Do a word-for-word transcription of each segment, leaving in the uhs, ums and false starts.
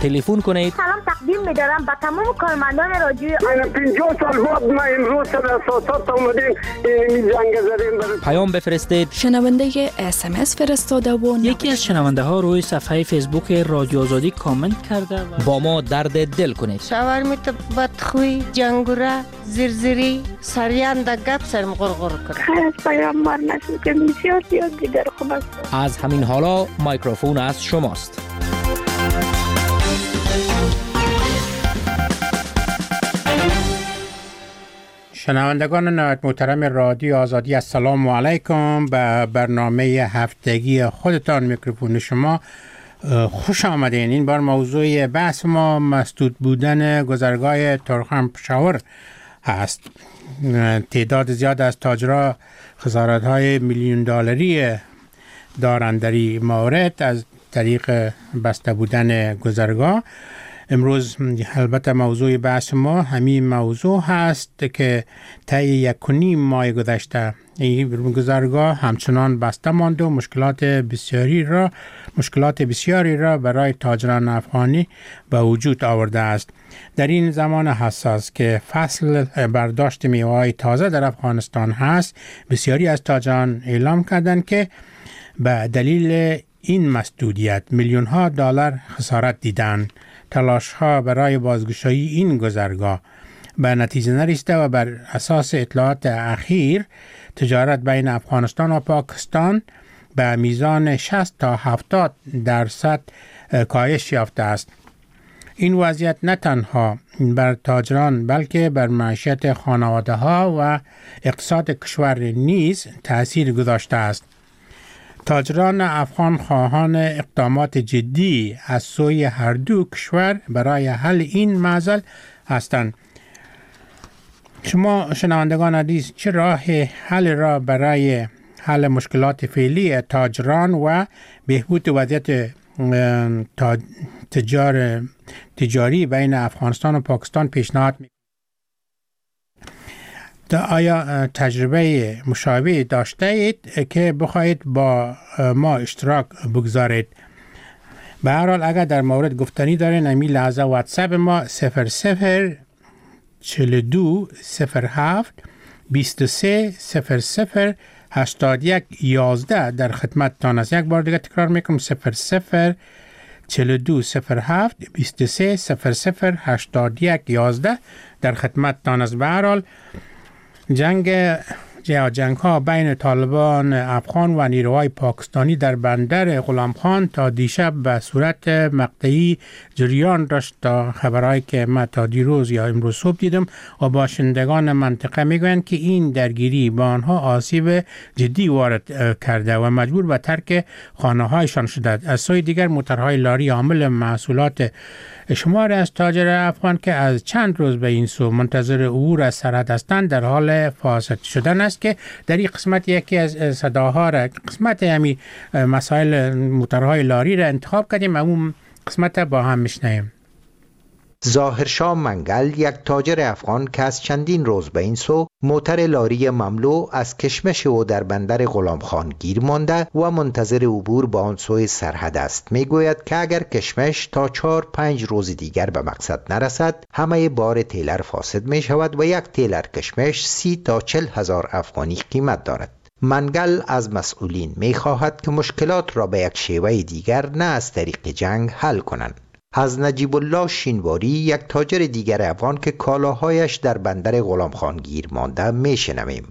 تلفن کنید. سلام تقدیم می‌دارم به تمام کارمندان رادیو. من پنجاه سال بعد ما امروز سر اساسات اومدیم این جنگ زدیم. پیام بفرستید. شنونده اس ام اس فرستاده و یکی از شنونده ها روی صفحه فیسبوک رادیو آزادی کامنت کرده و با ما درد دل کنید. شاورمیت بدخوی، جنگوره، زرزری، سریان دا گپ سرم غرغر کنه. خیلی پیام مار نشد که بسیار زیاد دیگر خوب است. از همین حالا میکروفون از شماست. شنوندگان نهایت محترم رادیو آزادی، السلام علیکم. به برنامه هفتگی خودتان میکروفون شما خوش آمدین. این بار موضوع بحث ما مسدود بودن گذرگاه ترخم پشاور هست. تعداد زیاد از تاجرها خسارت‌های میلیون دلاری دارند در این مورد از طریق بسته بودن گذرگاه. امروز البته موضوع بحث ما همین موضوع هست که طی یک و نیم ماه گذشته این گذرگاه همچنان بسته مانده و مشکلات بسیاری را مشکلات بسیاری را برای تاجران افغانی به وجود آورده است. در این زمان حساس که فصل برداشت میوه‌های تازه در افغانستان هست، بسیاری از تاجران اعلام کردند که به دلیل این مسدودیت میلیون ها دلار خسارت دیدند. تلاش ها برای بازگشایی این گذرگاه به نتیجه نرسیده و بر اساس اطلاعات اخیر تجارت بین افغانستان و پاکستان به میزان شصت تا هفتاد درصد کاهش یافته است. این وضعیت نه تنها بر تاجران بلکه بر معیشت خانواده ها و اقتصاد کشور نیز تأثیر گذاشته است. تاجران افغان خواهان اقدامات جدی از سوی هر دو کشور برای حل این معضل هستند. شما شنوندگان عزیز، چه راه حل را برای حل مشکلات فعلی تاجران و بهبود وضعیت تجار تجاری بین افغانستان و پاکستان پیشنهاد می آیا تجربه مشابه داشته اید که بخواهید با ما اشتراک بگذارید؟ به هر حال اگر در مورد گفتنی دارین امی لحظه واتساپ ما صفر صفر چهل و دو صفر هفت بیست و سه صفر صفر هشتاد و یک یازده در خدمت تان است. یک بار دیگه تکرار میکنم صفر صفر چهل و دو صفر هفت بیست و سه صفر صفر هشتاد و یک یازده در خدمت تان است. به هر حال جنگ یا جنگ ها بین طالبان افغان و نیروهای پاکستانی در بندر غلام خان تا دیشب به صورت مقطعی جریان داشت. تا خبرهایی که من تا دیروز یا امروز صبح دیدم و باشندگان منطقه میگویند که این درگیری با آنها آسیب جدی وارد کرده و مجبور به ترک خانه هایشان شده. از سوی دیگر موترهای لاری حامل محصولات شمار از تاجر افغان که از چند روز به این سو منتظر عبور از سرحد هستند در حال فاسد شدن است که در این قسمت یکی از صداها را قسمت همی مسائل موترهای لاری را انتخاب کردیم. اون قسمت با هم میشنیم. ظاهرشاه منگل، یک تاجر افغان که از چندین روز به این سو موتر لاری مملو از کشمش او در بندر غلام خان گیر مانده و منتظر عبور با آن سوی سرحد است، میگوید که اگر کشمش تا چهار پنج روز دیگر به مقصد نرسد همه بار تیلر فاسد می شود و یک تیلر کشمش سی تا چل هزار افغانی قیمت دارد. منگل از مسئولین می خواهد که مشکلات را به یک شیوه دیگر نه از طریق جنگ حل کنند. از نجیب الله شینواری، یک تاجر دیگر افغان که کالاهایش در بندر غلام خان گیر مانده، میشنویم.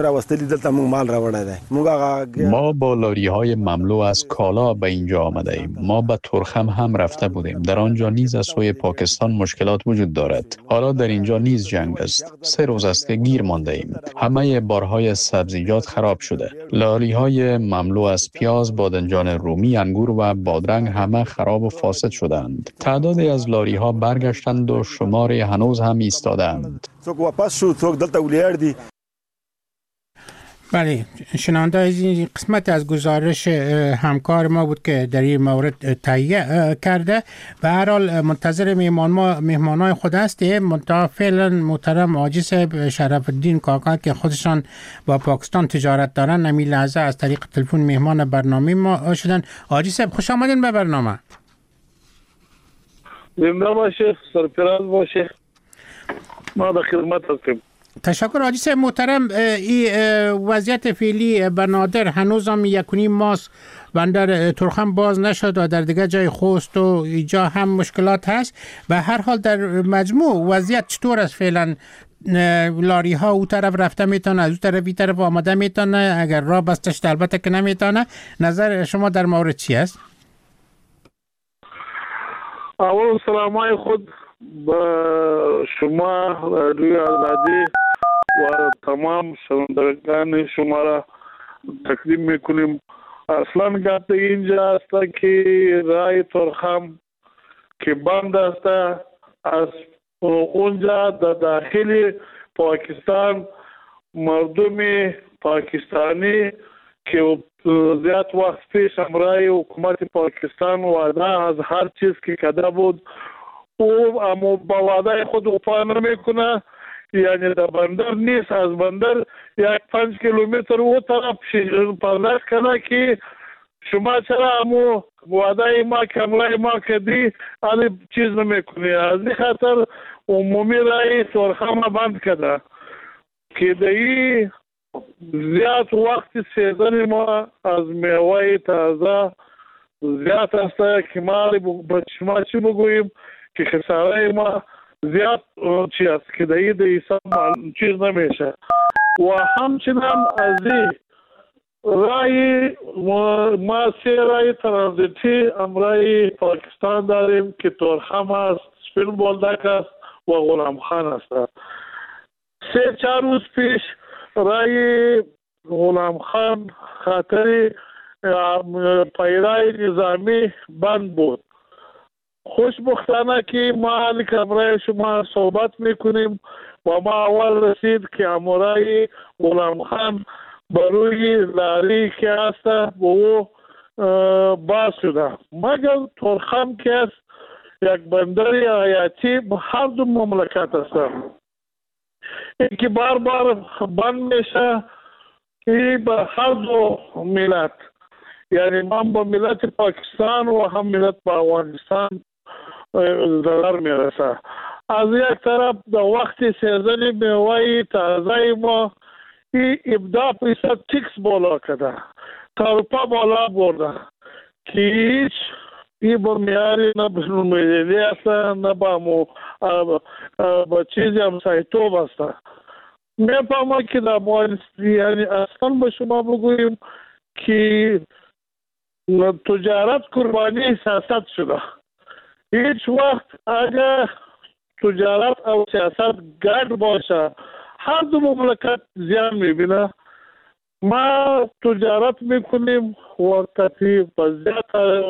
ما با لاری های مملو از کالا به اینجا آمده ایم. ما به ترخم هم رفته بودیم. در آنجا نیز از سوی پاکستان مشکلات وجود دارد. حالا در اینجا نیز جنگ است. سه روز است که گیر مانده ایم. همه بارهای سبزیجات خراب شده. لاری های مملو از پیاز، بادنجان رومی، انگور و بادرنگ همه خراب و فاسد شدند. تعدادی از لاری ها برگشتند و شماری هنوز هم ایستادند. بله، شنونده از این قسمت از گزارش همکار ما بود که در این مورد تهیه کرده. به هر حال منتظر مهمان ما مهمانای خود هستیم. منتها فعلا محترم حاجی صاحب شرف الدین کاکا که خودشان با پاکستان تجارت دارن، همین لحظه از طریق تلفن مهمان برنامه ما شدن. حاجی صاحب خوش آمدین به برنامه. زنده باشه، سرفراز باشه. ما در خدمت هستیم. تشکر حاجی صاحب محترم. این وضعیت فعلی بنادر هنوز هم یکونی ماست بندر ترخم باز نشد و در دیگه جای خوست و اینجا هم مشکلات هست. به هر حال در مجموع وضعیت چطور است فعلا؟ لاری ها او طرف رفته میتونه، از او طرف این طرف آمده میتونه، اگر راه بستش البته که نمیتونه. نظر شما در مورد چی است؟ اول سلامای خود به شما روی آزادی و تمام شنوندگان شما را تقدیم میکنیم. اصلا گفت اینجا است که رای ترخم که بند است، از اونجا در داخل پاکستان مردم پاکستانی که زیاد وقت پیش امرای حکومت پاکستان وعده از هر چیز که کده بود او اما با وعده خود وفا نمیکنه. یعنی در بندر نیست، از بندر یک پنج کیلومتر او طرف پرداخت کنه که شما چرا امو وعده ما کمرای ما کدی آن چیز نمیکنی. از این خاطر عمومی رای ترخم بند کرده که دایی زیاد وقت سیزن ما از میوه تازه زیاد است که ما به شما چی بگوییم که خساره ما زیاد چی است که دایی دایی سب چیز نمیشه. و همچنان از این رای ما سی رای ترانزیتی امرای پاکستان داریم که ترخم است، سپین بولدک است و غلام خان است. سه چهار روز پیش رای غلام خان خاطر پیرای نظامی بند بود. خوشبختانه که ما حال کمرای شما صحبت میکنیم و ما اول رسید که امرای غلام خان بروی لاری که هست و او باز شده. مگر ترخم که است یک بندر آیاتی هر دو مملکت است. این که بار بار بند میشه که به هر دو ملت، یعنی هم با ملت پاکستان و هم ملت با افغانستان ضرر میرسه. از یک طرف در وقت سیزن میوه تازه ما این ابدا پیسا تیکس بالا کرده، تاروپا بالا برده که هیچ این با میاری نه بسنو میدیدی است نه با مو با چیزی هم سایتوب است. میفهمم که در افغانستان یعنی اصلا به شما بگوییم که تجارت قربانی سیاست شده. هیچ وقت اگر تجارت او سیاست گرد باشه هر دو مملکت زیان میبینه. ما تجارت میکنیم و کتی بزیاد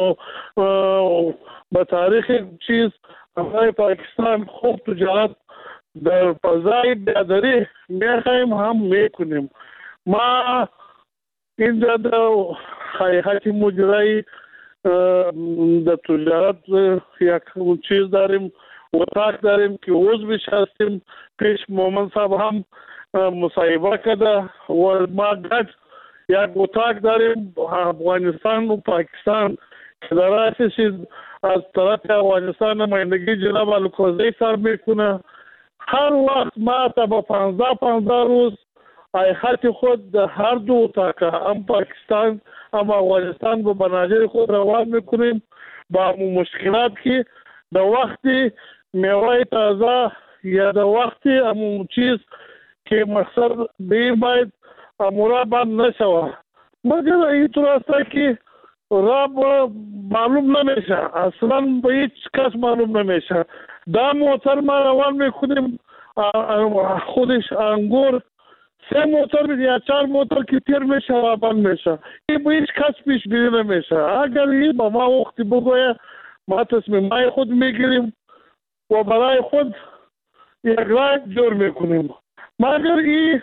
به تاریخ چیز امرای پاکستان خوب تجارت در فضای بیادری میخوایم هم میکنیم. ما اینجا در حقیقت مجرای در تجارت یک چیز داریم، اتاق داریم که عضوش هستیم. پیش مومن صاحب هم مصاحبه کرده و ما گد یک اتاق داریم افغانستان و پاکستان که در اساس از طرف افغانستان نمایندگی جناب الکوزی سر میکنه. هر وقت ما تا با پانزده پانزده روز حقیقت خود در هر دو اتاق هم پاکستان هم افغانستان به مناظر خود روان میکنیم با مشکلات که در وقتی میوه تازه یا در وقتی همون چیز که مقصد به باید امورا بند نشوه. مگر اینطور است که راب معلوم نمیشه، اصلا به هیچ کس معلوم نمیشه. دا موتر ما روان میکنیم خودش انگور سه موتر یا چهار موتر که تیر میشه و بند میشه. این به هیچ کس پیش بینی نمیشه. اگر این با ما وقتی بگویه ما تصمیمای خود میگیریم و برای خود یک رای جور میکنیم. مگر این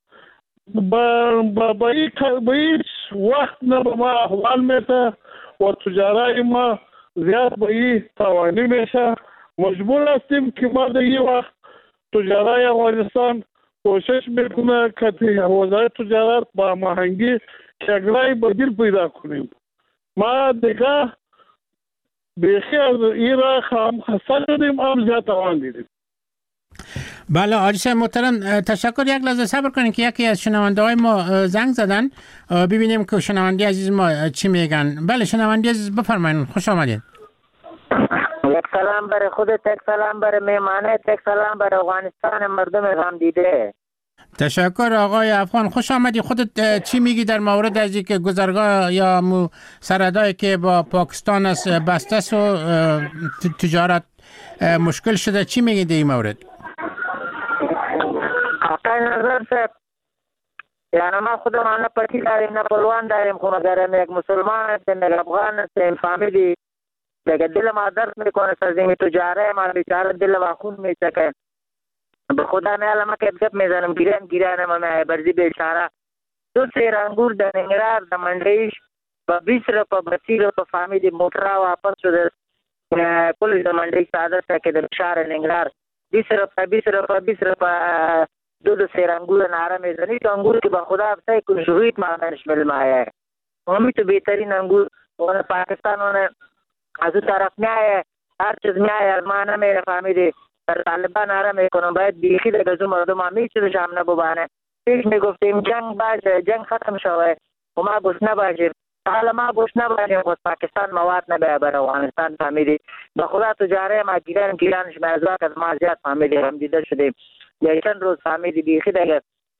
با هیچ وقت نه به ما احوال میشه و تجارای ما زیاد به این توانی میشه. مجبور هستیم که ما در این وقت تجارای افغانستان کوشش میکنه که وزارت تجارت با ماهنگی که یک رای بدیل پیدا کنیم. ما دیگه بیخی از این را هم خسته شدیم، هم زیاد توان دیدیم. بله حاجی صاحب محترم، تشکر. یک لحظه صبر کنین که یکی از شنونده های ما زنگ زدن، ببینیم که شنونده عزیز ما چی میگن. بله شنونده عزیز بفرمایید، خوش آمدید. یک سلام برای خودت، یک سلام برای مهمانت، یک سلام برای افغانستان مردم غم دیده. تشکر آقای افغان، خوش آمدی. خودت چی میگی در مورد از اینکه گذرگاه یا سرحدایی که با پاکستان است بسته است و تجارت مشکل شده، چی میگی در این مورد؟ آقای نظر صاحب، یعنی ما خودم نه پتی داریم نه پلوان داریم، خونه داریم، یک مسلمان هستیم، یک افغان هستیم، فامیلی دیگه دل ما درد میکنه از این تجاره ما، بیچاره دل و خون میچکه. به خدا نه علمه که گپ میزنم گیرن گیرن ما میای برزی بیچاره دو سیر انگور در ننگرار در منډیش با بیس روپا با سی روپا فامیلی موترا واپس شده پولیس در منډیش ساده شده که در شهر ننگرار بیس روپا بیس روپا بیس روپا دو دو سیر انگور ناره میزنی. تو انگور که با خدا بسای کش رویت مانش مل مایه همی تو بهترین انگور اون پاکستان اون از اون طرف میایه، هر چیز میایه از ما نمیره فامیلی در طالبان آرام میکنم. باید بیخی دیگه زو مردم هم میشه شام نبوبانه. پیش میگفتیم جنگ باشه، جنگ ختم شوه و ما گوش نباشیم. حالا ما گوش نباشیم خود پاکستان مواد نبیه بر افغانستان فامیلی. به خدا تجاره ما گیرن گیرنش مرزواک از ما زیاد فامیلی هم دیده شدیم. یه چند روز فامیلی بیخی دیگه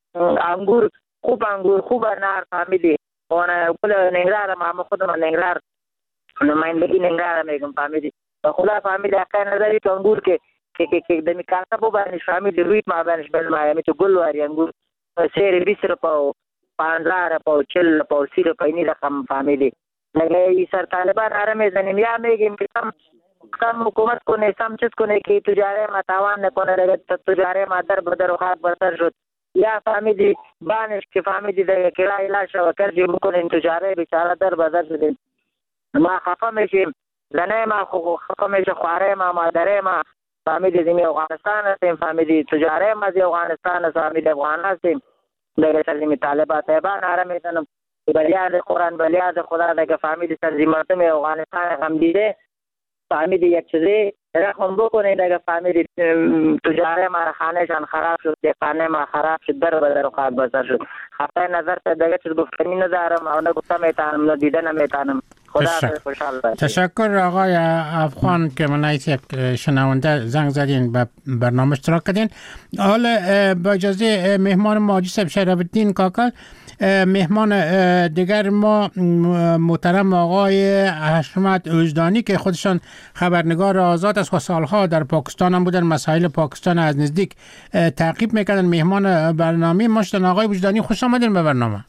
انگور خوب انگور خوب نار فامیلی اون پل ننگرار ما خودم ننگرار نمایندگی ننگرار میگم فامیلی. به خدا فامیلی حقا نظری تو انگور که که که که دمی کارتا بو باندې فامیلی رویت ما باندې بل ما می تو ګل واری انګور سیر بیس روپا پانزده روپا چل روپا سی روپا اینی رقم فامیلی لگه ای سر طالبان آرامه زنیم یا میگیم که کم کم حکومت کنه سم چیز کنه که تجاره ما تاوان نکنه لگه تجاره ما در بدر و خاک برسر شد یا فامیلی بانش که فامیلی دیگه کرای لاشه و کرجی بکنه تجاره بیچاره در بدر شدیم. ما خفه میشیم، زنه ما خفه میشه، خواره ما مادره ما فامیلی زمین افغانستان هستیم، فامیلی تجاره مزی افغانستان هستیم، فامیلی افغان هستیم. دیگه سرزمی طالبات طیبان آرام میتونم بلیاد قرآن بلیاد خدا دیگه فامیلی سرزی مردم افغانستان هم دیده فامیلی یک چیزی رقم بکنه دیگه فامیلی تجاره ما خانهشان خراب شد، خانه ما خراب شد، در بدر و خواب بسر شد. خطای نظر تا دیگه چیز گفتنی ندارم و نگفته میتانم نه دیده نمیتانم. تشکر آقای افغان که منایت یک شنونده زنگ زدین به برنامه اشتراک کردین. حالا با اجازه مهمان ما حاجی صاحب شریف الدین کاکل، مهمان دیگر ما محترم آقای حشمت وجدانی که خودشان خبرنگار آزاد است و سالها در پاکستان هم بودن، مسائل پاکستان از نزدیک تعقیب میکردن. مهمان برنامه ما شدن. آقای وجدانی خوش آمدین به برنامه.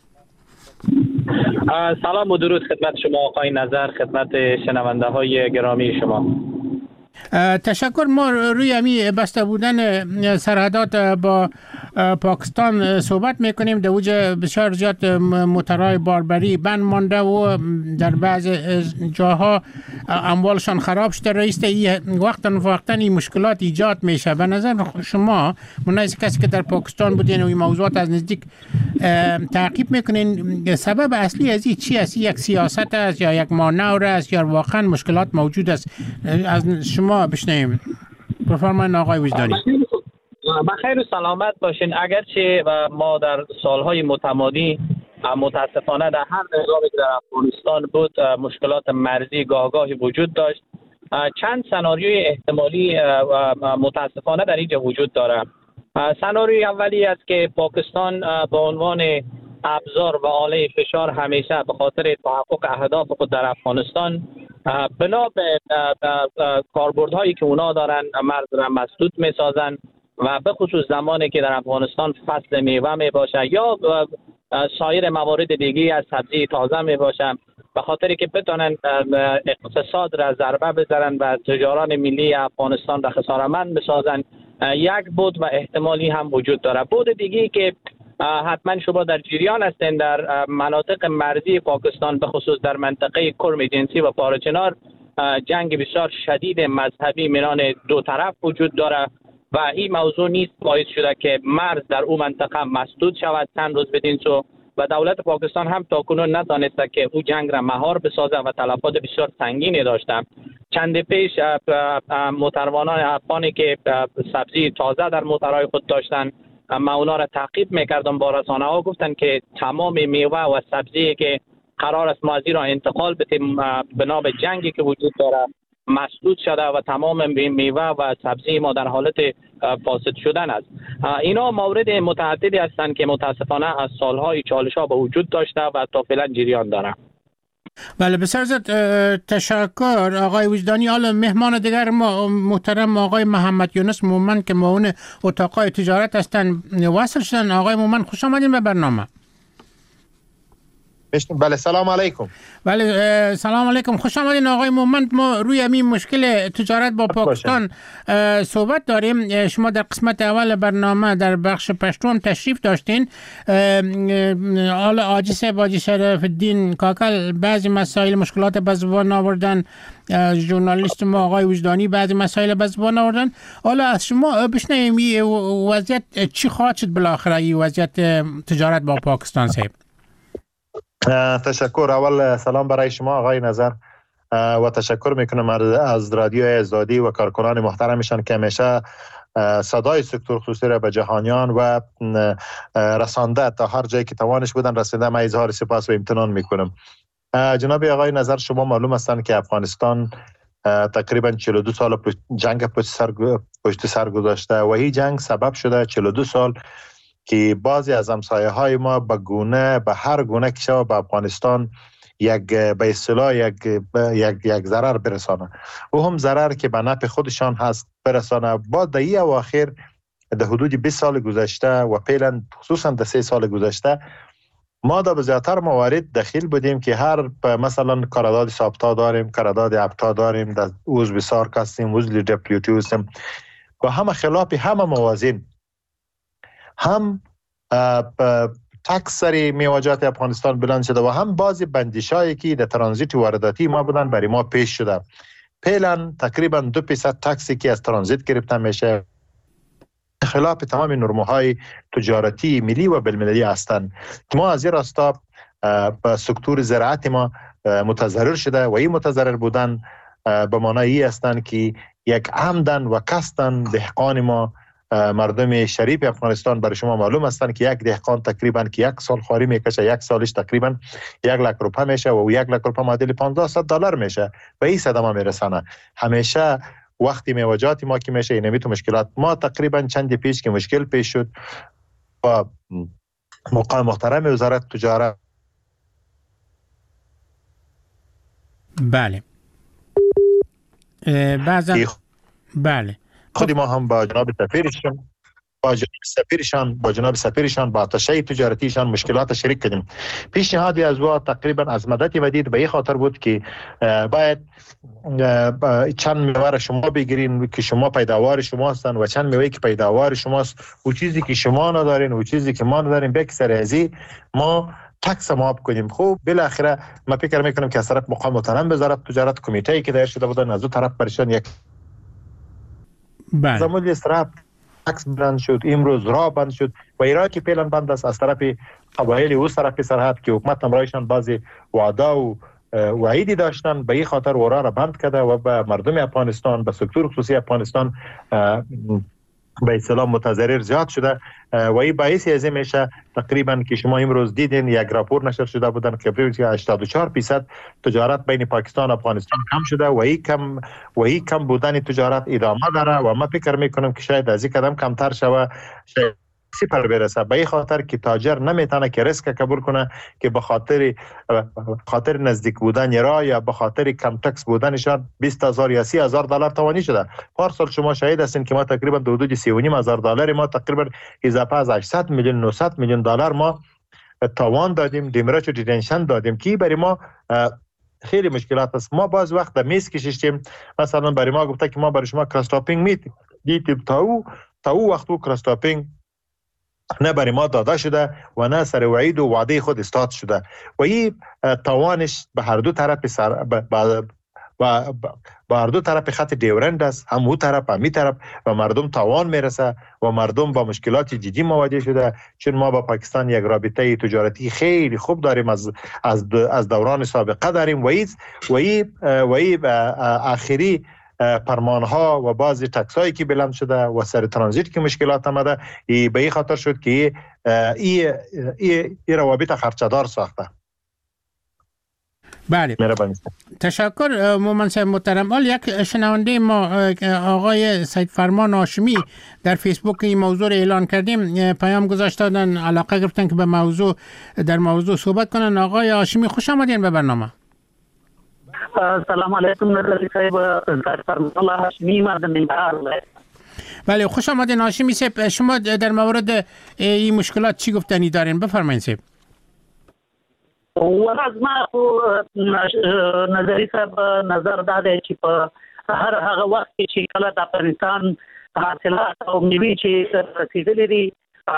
سلام و درود خدمت شما آقای نظر، خدمت شنونده های گرامی شما. تشکر. ما روی امی بسته بودن سرحدات با پاکستان صحبت میکنیم. در اوج بسیار زیاد موترهای باربری بند مانده و در بعض جاها اموالشان خراب شده. رئیس ای وقتا وقتا این مشکلات ایجاد میشه. به نظر شما مناسب کسی که در پاکستان بودین و این موضوعات از نزدیک تعقیب میکنین، سبب اصلی از این چی است؟ یک سیاست است یا یک مانور است یا واقعا مشکلات موجود است؟ از شما بشنویم. بفرمایید آقای وجدانی. بخیر و سلامت باشین. اگرچه ما در سالهای متمادی متاسفانه در هر نظامی که در افغانستان بود مشکلات مرزی گاهگاهی وجود داشت، چند سناریوی احتمالی متاسفانه در اینجا وجود داره. سناریوی اولی است که پاکستان به عنوان ابزار و آله فشار همیشه به خاطر تحقق اهداف خود در افغانستان بنا به کاربردهایی که اونا دارن مرز را مسدود میسازن و به خصوص زمانی که در افغانستان فصل میوه می باشه یا سایر موارد دیگی از سبزی تازه می باشه، به خاطری که بتونن اقتصاد را ضربه بزنن و تجاران ملی افغانستان را خسارتمند بسازن، یک بود و احتمالی هم وجود داره. بود دیگی که حتما شما در جریان هستین، در مناطق مرزی پاکستان به خصوص در منطقه کرم جنسی و پارچنار جنگ بسیار شدید مذهبی میان دو طرف وجود داره و این موضوع نیست باعث شده که مرز در اون منطقه مسدود شود چند روز بدین سو و دولت پاکستان هم تاکنون نتانسته که او جنگ را مهار بسازه و تلفات بسیار سنگینی داشته. چند پیش موتروانان افغانی که سبزی تازه در موترهای خود داشتن، من اونا را تعقیب میکردم، با رسانه ها گفتن که تمام میوه و سبزی که قرار است ما را انتقال بدیم بنا به جنگی که وجود داره مسدود شده و تمام میوه و سبزی ما در حالت فاسد شدن است. اینا موارد متعددی هستند که متاسفانه از سالهای چالش ها به وجود داشته و تا فعلا جریان داره. بله بسیار زیاد تشکر آقای وجدانی. حالا مهمان دیگر ما محترم آقای محمد یونس مومن که معاون اتاقای تجارت هستند وصل شدن. آقای مومن خوش آمدین به برنامه. بله سلام علیکم. بله سلام علیکم، خوش آمدین آقای مومن. ما روی همین مشکل تجارت با پاکستان صحبت داریم. شما در قسمت اول برنامه در بخش پشتو تشریف داشتین. حالا حاجی صاحب حاجی شرف الدین کاکل بعضی مسائل مشکلات به زبان آوردن، ژورنالیست ما آقای وجدانی بعضی مسائل به زبان آوردن. حالا از شما بشنویم وضعیت چی خواهد شد بالاخره این وضعیت تجارت با پاکستان صاحب؟ تشکر. اول سلام برای شما آقای نظر و تشکر میکنم از رادیو آزادی و کارکنان محترمشان که همیشه صدای سکتور خصوصی را به جهانیان و رسانده تا هر جایی که توانش بودن رسیده. من اظهار سپاس و امتنان میکنم. جناب آقای نظر، شما معلوم هستند که افغانستان تقریبا چهل و دو سال جنگ پشت سر پشت سر گذاشته و این جنگ سبب شده چهل و دو سال که بعضی از همسایه های ما به گونه به هر گونه که شود به افغانستان یک به اصطلاح یک یک یک ضرر برسانه و هم ضرر که به نفع خودشان هست برسانه. با دهی اواخر در حدود بیست سال گذشته و فعلا خصوصا در سه سال گذشته ما در زیاتر موارد دخیل بودیم که هر مثلا قرارداد سابتا داریم، قرارداد ابتا داریم، در عضو سارک هستیم، عضو دبلیو تی هستیم و همه خلاف همه موازین هم تکس سری میوه‌جات افغانستان بلند شده و هم بعضی بندشایی که در ترانزیت وارداتی ما بودن برای ما پیش شده. فعلا تقریبا دو درصد تکسی که از ترانزیت گرفته میشه خلاف تمام نرم‌های تجارتی ملی و بین‌المللی هستند. ما از این راستا به سکتور زراعت ما متضرر شده و این متضرر بودن به معنای هستند که یک عمدن و قصدن دهقان ما مردم شریف افغانستان برای شما معلوم هستند که یک دهقان تقریبا که یک سال خواری میکشه یک سالش تقریبا یک لک روپیه میشه و یک لک روپیه معادل پانزده دلار میشه و این صدمه میرسانه. همیشه وقتی میوه‌جات ما که میشه اینمی تو مشکلات ما تقریبا چند پیش که مشکل پیش شد با مقام محترم وزارت تجارت. بله بعضا بله خودی ما هم با جناب سفیرشان با جناب سفیرشان با جناب سفیرشان با آتشه تجارتیشان مشکلات شریک کردیم. پیشنهادی از او تقریبا از مدت مدید به این خاطر بود که باید چند میوه شما بگیرین که شما پیداوار شما هستن و چند میوه که پیداوار شماست و چیزی که شما ندارین و چیزی که ما نداریم بکسر ازی ما تکس معاف کنیم. خوب بالاخره ما فکر میکنم که از طرف مقام محترم وزارت تجارت کمیته که دایر شده بودن از اون طرف برشان یک بله زمان استراحت تکس بند شد، امروز راه بند شد و ایران که پیلن بند است از طرف قبایل او طرف سرحد که حکومت همراهشان بعضی وعده و وعیدی داشتن به این خاطر ورا را بند کرده و به مردم افغانستان به سکتور خصوصی افغانستان به اصطلاح متضرر زیاد شده و این باعث از این میشه تقریبا که شما امروز دیدین یک راپور نشر شده بودن که هشتاد و چهار درصد تجارت بین پاکستان و افغانستان کم شده و این کم و این کم بودن تجارت ادامه داره و ما فکر میکنم که شاید از این قدم کمتر شوه، شاید صفر برسه. به این خاطر که تاجر نمیتونه که ریسک قبول کنه که به خاطر خاطر نزدیک بودن را یا به خاطر کم تکس بودنشان بیست هزار یا سی هزار دلار توانی شده. پارسال شما شاهد هستین که ما تقریبا حدود سی و نیم هزار دلار ما تقریبا اضافه از هشتصد میلیون نهصد میلیون دلار ما توان دادیم، دیمرچ و دیتنشن دادیم که برای ما خیلی مشکلات است. ما باز وقت در میز کشیدیم، مثلا برای ما گفته که ما برای شما کراستاپینگ میتیم دیدیم تا او تا او وقت او کراستاپینگ نه برای ما داده شده و نه سر وعید و وعده خود استاد شده و این توانش به هر دو طرف سر و با هر دو طرف خط ډیورند است، هم او طرف هم این طرف، و مردم تاوان میرسه و مردم با مشکلات جدی مواجه شده. چون ما با پاکستان یک رابطه تجارتی خیلی خوب داریم، از از از دوران سابقه داریم و این و این آخری فرمانها و بعضی تکسایی که بلند شده و سر ترانزیت که مشکلات آمده، ای به این خاطر شد که این این روابط خرچدار ساخته. بله، تشکر مومن صاحب محترم. حال یک شنونده ما آقای سید فرمان هاشمی در فیسبوک این موضوع اعلان کردیم، پیام گذاشتن، علاقه گرفتن که به موضوع در موضوع صحبت کنن. آقای هاشمی خوش آمدین به برنامه. سلام علیکم نظری صاحب، سید فرمان الله هاشمی مردم ننگرهار. بله خوش آمدین هاشمی صاحب. شما در مورد این مشکلات چی گفتنی دارین؟ بفرمایید صاحب. و از ما نظری صاحب نظر داده چې په هر هغه وخت چې کله د افغانستان حاصلات او میوې چې رسیدلې دي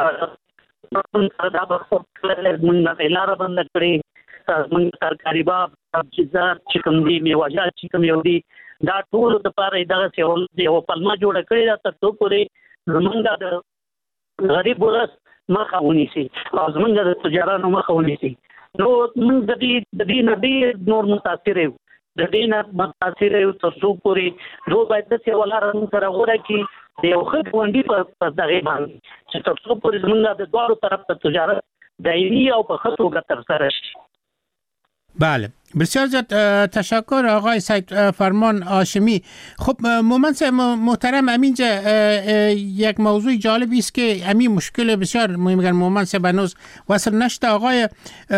دا به موږ لاره بنده کړې، موږ ترکاري باب سبزیجات چې کوم دي، میوه‌جات چې کوم یو دي، دا ټول دپاره دغسې یوه پلمه جوړه کړې ده تر څو پورې زموږ د غریب ولس مخه ونیسي او زموږ د تجارانو مخه ونیسي. نو موږ د دې د دې نه ډېر نور متاثر یو، د دې نه متاثر یو تر څو پورې دوی باید داسې یوه لاره موږ سره غوره کړي د یو ښه ګاونډي په دغې باندې چې تر څو پورې زموږ د دواړو طرف ته تجارت دایمي او په ښه توګه ترسره شي. بله بسیار زیاد تشکر آقای سید فرمان هاشمی. خب مومن صاحب محترم، همینجا یک موضوع جالبی است که همین مشکل بسیار میگن مومن صاحب هنوز وصل نشده. آقای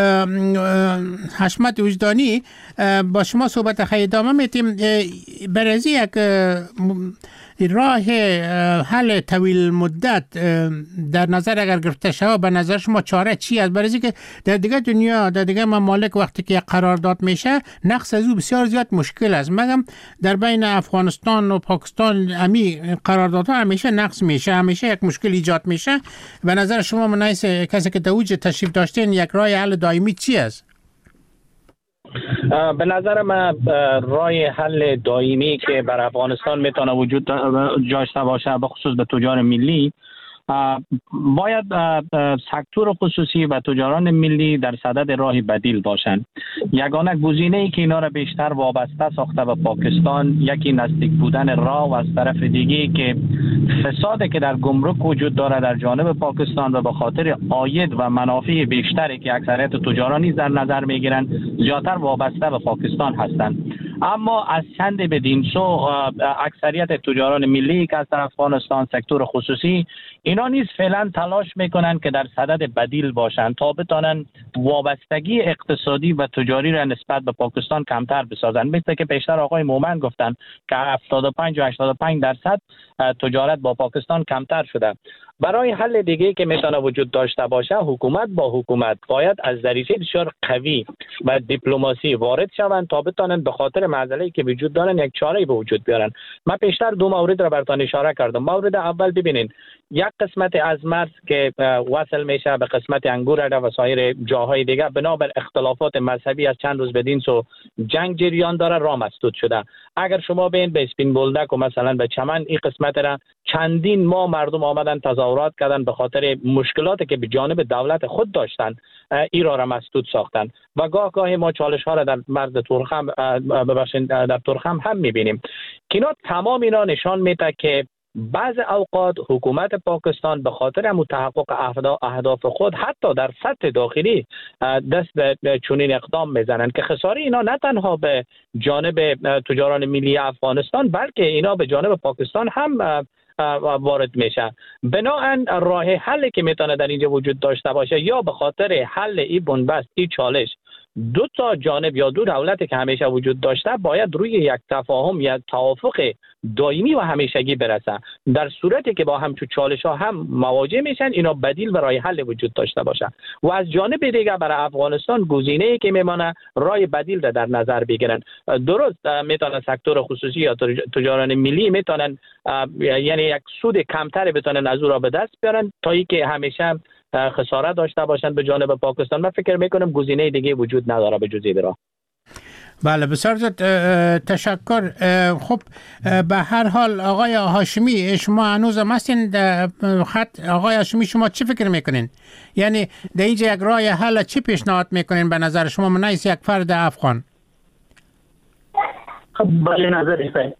حشمت وجدانی با شما صحبت خیلی ادامه میتیم. برای یک راه حل طویل مدت در نظر اگر گرفته شود، به نظر شما چاره چی است؟ برای که در دیگه دنیا، در دیگه ممالک وقتی که قرارداد میشه نقص از او بسیار زیاد مشکل است. مگم در بین افغانستان و پاکستان امی قراردادها همیشه نقص میشه، همیشه یک مشکل ایجاد میشه. به نظر شما منایس کسی که در اوج تشریف داشتین یک راه حل دائمی چی است؟ به نظر من راه حل دائمی که بر افغانستان میتونه وجود داشته باشه، به خصوص به تجار ملی، باید سکتور خصوصی و تجاران ملی در صدد راه بدیل باشند. یگانه گزینه‌ای که اینا را بیشتر وابسته ساخته به پاکستان، یکی نزدیک بودن راه و از طرف دیگه که فسادی که در گمرک وجود داره در جانب پاکستان و به خاطر عاید و منافع بیشتری که اکثریت تجاران نیز در نظر میگیرن زیادتر وابسته به پاکستان هستند. اما از چند بدین سو اکثریت تجاران ملی که از افغانستان، سکتور خصوصی، اینا نیز فعلا تلاش میکنن که در صدد بدیل باشند تا بتانن وابستگی اقتصادی و تجاری را نسبت به پاکستان کمتر بسازن. مثل که پیشتر آقای مومن گفتن که هفتاد و پنج و هشتاد و پنج درصد تجارت با پاکستان کمتر شده. برای حل دیگه که میتونه وجود داشته باشه، حکومت با حکومت باید از دریچه بسیار قوی و دیپلماسی وارد شوند تا بتونن به خاطر معضله‌ای که وجود دارن یک چاره‌ای به وجود بیارن. من پیشتر دو مورد را براتون اشاره کردم. مورد اول ببینین، یک قسمت از مرز که وصل میشه به قسمت انگور و سایر جاهای دیگه، بنابر اختلافات مذهبی از چند روز بدین سو جنگ جریان داره، راه مسدود شده. اگر شما بین به اسپین بولدک و مثلا به چمن این قسمت را چندین ماه مردم آمدن تظاهرات کردن به خاطر مشکلاتی که به جانب دولت خود داشتن، این راه را مسدود ساختن. و گاه گاهی ما چالش ها را در مرز تورخم ببخشید در تورخم هم میبینیم که اینا تمام اینا نشان میده که بعض اوقات حکومت پاکستان به خاطر متحقق اهداف خود حتی در سطح داخلی دست به چنین اقدام میزنند که خساره اینا نه تنها به جانب تجاران ملی افغانستان بلکه اینا به جانب پاکستان هم وارد میشه. بنابراین راه حلی که میتونه در اینجا وجود داشته باشه، یا به خاطر حل این بنبست، این چالش، دو تا جانب یا دو دولتی که همیشه وجود داشته باید روی یک تفاهم یا توافق دائمی و همیشگی برسه. در صورتی که با همچون چالش ها هم مواجه میشن، اینا بدیل و راه حل وجود داشته باشه. و از جانب دیگه برای افغانستان گزینه‌ای که میمانه راه بدیل را در نظر بگیرن. درست میتونه سکتور خصوصی یا تجاران ملی میتونن یعنی یک سود کمتری بتونن از او را به دست بیارن تا اینکه همیشه خسارت داشته باشند به جانب پاکستان. من فکر میکنم گزینه دیگه وجود نداره به جز این راه. بله بسیار زیاد تشکر. خب به هر حال آقای هاشمی شما هنوز هم هستین در خط. آقای هاشمی شما چی فکر میکنین؟ یعنی در اینجا یک راه حل چی پیشنهاد میکنین به نظر شما من نیست یک فرد افغان؟ بله نظر صاحب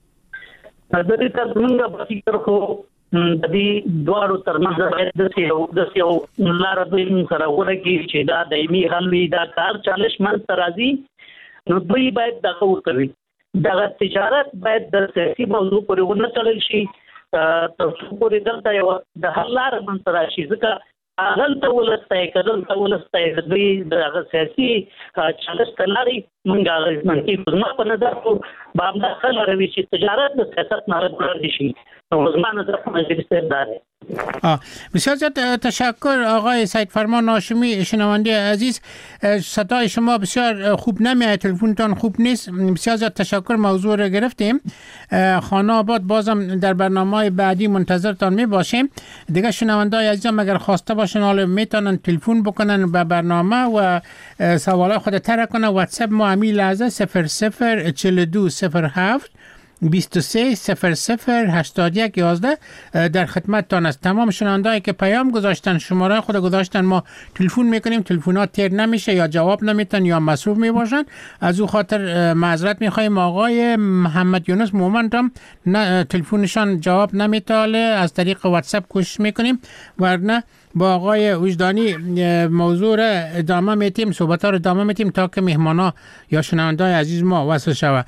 نظر صاحب موږ به فکر کوو د دې دواړو ترمنځ باید داسې یو داسې یو لاره دوی موږ سره ولګي چې دا دایمي حل وي. دا کار چالش منځته راځي نو دوی باید دغه وکړي. دغه تجارت باید د سیاسي موضوع پورې ونه تړل شي تر څو پورې دلته یو د حل لاره منځته راشي. ځکه هغلته ولسته که دلته ولسته د دوی دغه سیاسي چالش ته لارې موږ اغېزمن کړو. زما په نظر خو به همدا ښه لاره وي چې تجارت د سیاست نه راګوړل شي. زما نظر په مجلس صاحب دا دی. بسیار زیاد تشکر آقای سید فرمان هاشمی. شنونده عزیز صدای شما بسیار خوب نمیاد، تلفنتان خوب نیست. بسیار زیاد تشکر، موضوع رو گرفتیم. خانه آباد بازم در برنامه بعدی منتظرتان می باشیم. دیگه شنونده عزیزم اگر خواسته باشن حالا میتونن تلفن بکنن به برنامه و سوالای خود طرح کنن. واتساپ ما همین لحظه صفر صفر چهل و دو صفر هفت بیست و سه صفر صفر هشتاد و یک یازده در خدمتتان است. تمام شنوندهایی که پیام گذاشتن شماره خود گذاشتن ما تلفن میکنیم، تلفنات تیر نمیشه یا جواب نمیتن یا مصروف میباشن. از او خاطر معذرت میخوایم. آقای محمد یونس مومند هم تلفنشان جواب نمیتاله، از طریق واتساپ کوشش میکنیم. ورنه با آقای وجدانی موضوع را ادامه میتیم، صحبت ها را ادامه میتیم تا که مهمانا یا شنونده عزیز ما وصل شود.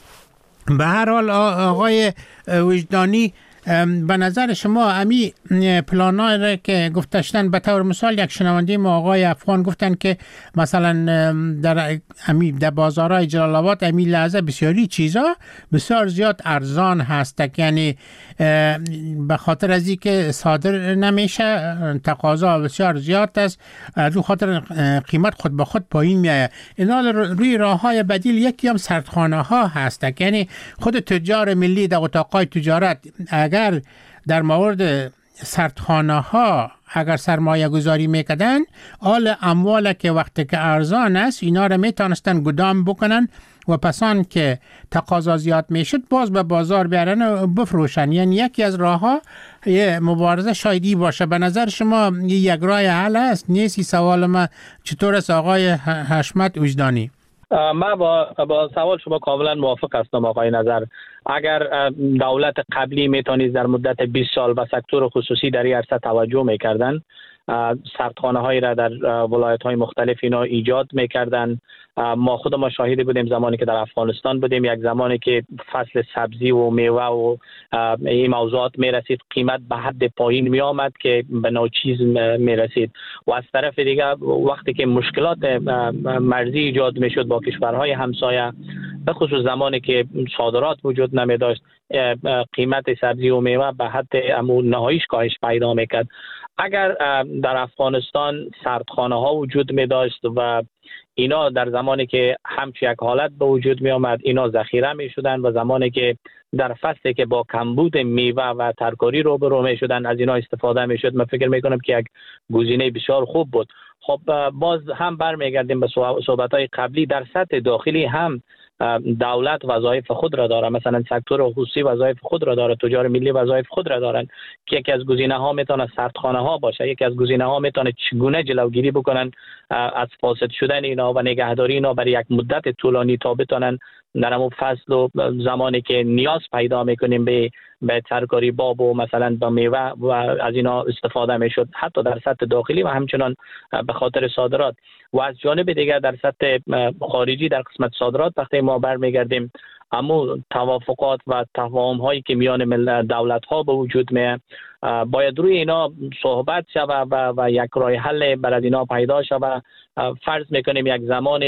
به هر حال آقای وجدانی به نظر شما امی پلان‌ها را که گفتشتن، به طور مثال یک شنونده ما آقای افغان گفتن که مثلا در امی در بازارهای جلال آباد امی لحظه بسیاری چیزا بسیار زیاد ارزان هست، یعنی به خاطر از اینکه صادر نمیشه تقاضا بسیار زیاد است، از اون خاطر قیمت خود به خود پایین میاد. اینا روی راههای بدیل یکی هم سردخانه ها هست، یعنی خود تجار ملی در اتاقای تجارت اگر در مورد سردخانه ها اگر سرمایه گذاری میکردن، آل اموال که وقتی که ارزان است اینا را میتونستن گدام بکنن و پسان که تقاضا زیاد میشد باز به بازار بیارن و بفروشن. یعنی یکی از راه ها مبارزه شایدی باشه. به نظر شما یک راه حل است؟ نیستی سوال ما چطور است آقای حشمت وجدانی؟ من با با سوال شما کاملا موافق هستم آقای نظر. اگر دولت قبلی میتونید در مدت بیست سال به سکتور خصوصی در این عرصه توجه میکردن، سردخانه هایی را در ولایت های مختلف اینا ایجاد میکردن. ما خود ما شاهد بودیم زمانی که در افغانستان بودیم، یک زمانی که فصل سبزی و میوه و این موضوعات میرسید قیمت به حد پایین می آمد که به ناچیز میرسید. و از طرف دیگه وقتی که مشکلات مرزی ایجاد میشد با کشورهای همسایه، به خصوص زمانی که صادرات وجود نمی داشت، قیمت سبزی و میوه به حد امون نهاییش کاهش پیدا میکرد. اگر در افغانستان سردخانه ها وجود می داشت و اینا در زمانی که همچی یک حالت به وجود می آمد اینا ذخیره می شدن و زمانی که در فصلی که با کمبود میوه و ترکاری روبرو می شدن از اینا استفاده می شد، من فکر می کنم که یک گزینه بسیار خوب بود. خب باز هم برمیگردیم به صحبت های قبلی. در سطح داخلی هم دولت وظایف خود را داره، مثلا سکتور خصوصی وظایف خود را داره، تجار ملی وظایف خود را دارن که یکی از گزینه ها میتونه سردخانه ها باشه، یکی از گزینه ها میتونه چگونه جلوگیری بکنن از فاسد شدن اینا و نگهداری اینا برای یک مدت طولانی تا بتونن در همون فصل و زمانی که نیاز پیدا میکنیم به به ترکاری باب و مثلا با میوه و از اینا استفاده میشد، حتی در سطح داخلی و همچنان به خاطر صادرات. و از جانب دیگر در سطح خارجی در قسمت صادرات وقتی ما برمیگردیم، اما توافقات و تفاهم هایی که میان دولت ها به وجود میاد باید روی اینا صحبت شود و, و یک راه حل برای اینا پیدا شود. فرض میکنیم یک زمان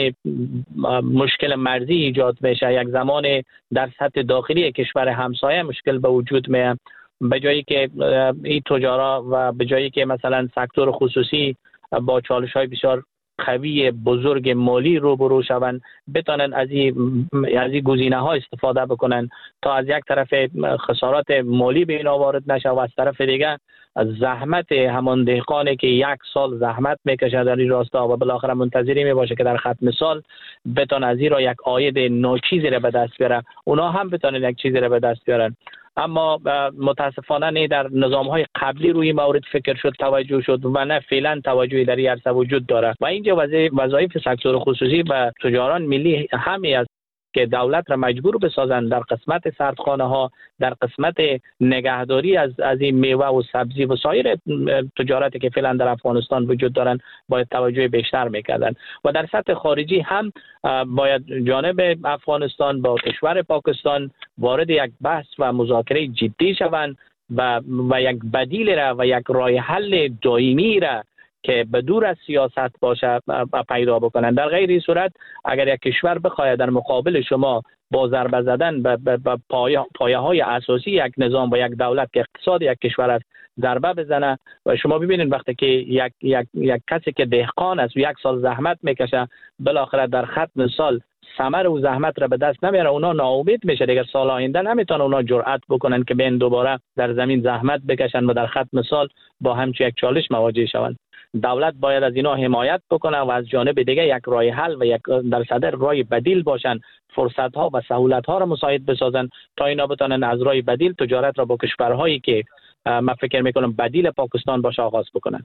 مشکل مرزی ایجاد میشه، یک زمان در سطح داخلی کشور همسایه مشکل به وجود میاد، به جایی که این تجارا و به جایی که مثلا سکتور خصوصی با چالش های بسیار قوی بزرگ مالی روبرو شوند، بتونن از این از این گزینه ها استفاده بکنن تا از یک طرف خسارات مالی به اینا وارد نشه و از طرف دیگه زحمت همان دهقانی که یک سال زحمت میکشه در این راستا و بالاخره منتظری میباشه که در ختم سال بتونه از این را یک عاید ناچیزی را به دست بیاره، اونا هم بتونن یک چیزی را به دست بیارن. اما متاسفانه نه در نظام‌های قبلی روی مورد فکر شد، توجه شد و نه فعلا توجهی در این عرصه وجود داره و اینجا وظایف سکتور خصوصی و تجاران ملی همی است که دولت را مجبور بسازند در قسمت سردخانه ها، در قسمت نگهداری از از این میوه و سبزی و سایر تجارتی که فعلا در افغانستان وجود دارند باید توجه بیشتر میکردن و در سطح خارجی هم باید جانب افغانستان با کشور پاکستان وارد یک بحث و مذاکره جدی شوند و و یک بدیل را و یک راه حل دائمی را که به دور از سیاست باشه پیدا بکنن. در غیر این صورت اگر یک کشور بخواهد در مقابل شما با ضربه زدن به پایه, پایه های اساسی یک نظام و یک دولت که اقتصاد یک کشور است ضربه بزنه و شما ببینید وقتی که یک یک یک کسی که دهقان است و یک سال زحمت میکشه بالاخره در ختم سال ثمر و زحمت را به دست نمیاره، اونا ناامید میشه دیگه، سال آینده نمیتونن اونا جرأت بکنن که بین دوباره در زمین زحمت بکشن و در ختم سال با همچین یک چالش مواجه شوند. دولت باید از اینا حمایت بکنه و از جانب دیگه یک راه حل و یک در صدر راه بدیل باشن، فرصت ها و سهولت ها را مساعد بسازن تا اینا بتونن از راه بدیل تجارت را با کشورهایی که من فکر میکنم بدیل پاکستان باشه آغاز بکنن.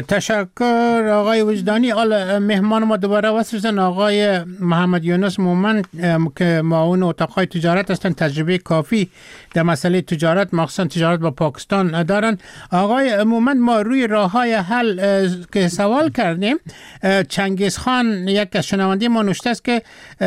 تشکر آقای وجدانی. حالا مهمان ما دوباره وصل آقای محمد یونس مومن که معاون اتاقهای تجارت هستند، تجربه کافی در مسئله تجارت مخصوصا تجارت با پاکستان دارن. آقای مومن، ما روی راههای حل که سوال کردیم، چنگیز خان یک از شنونده ما نوشته است که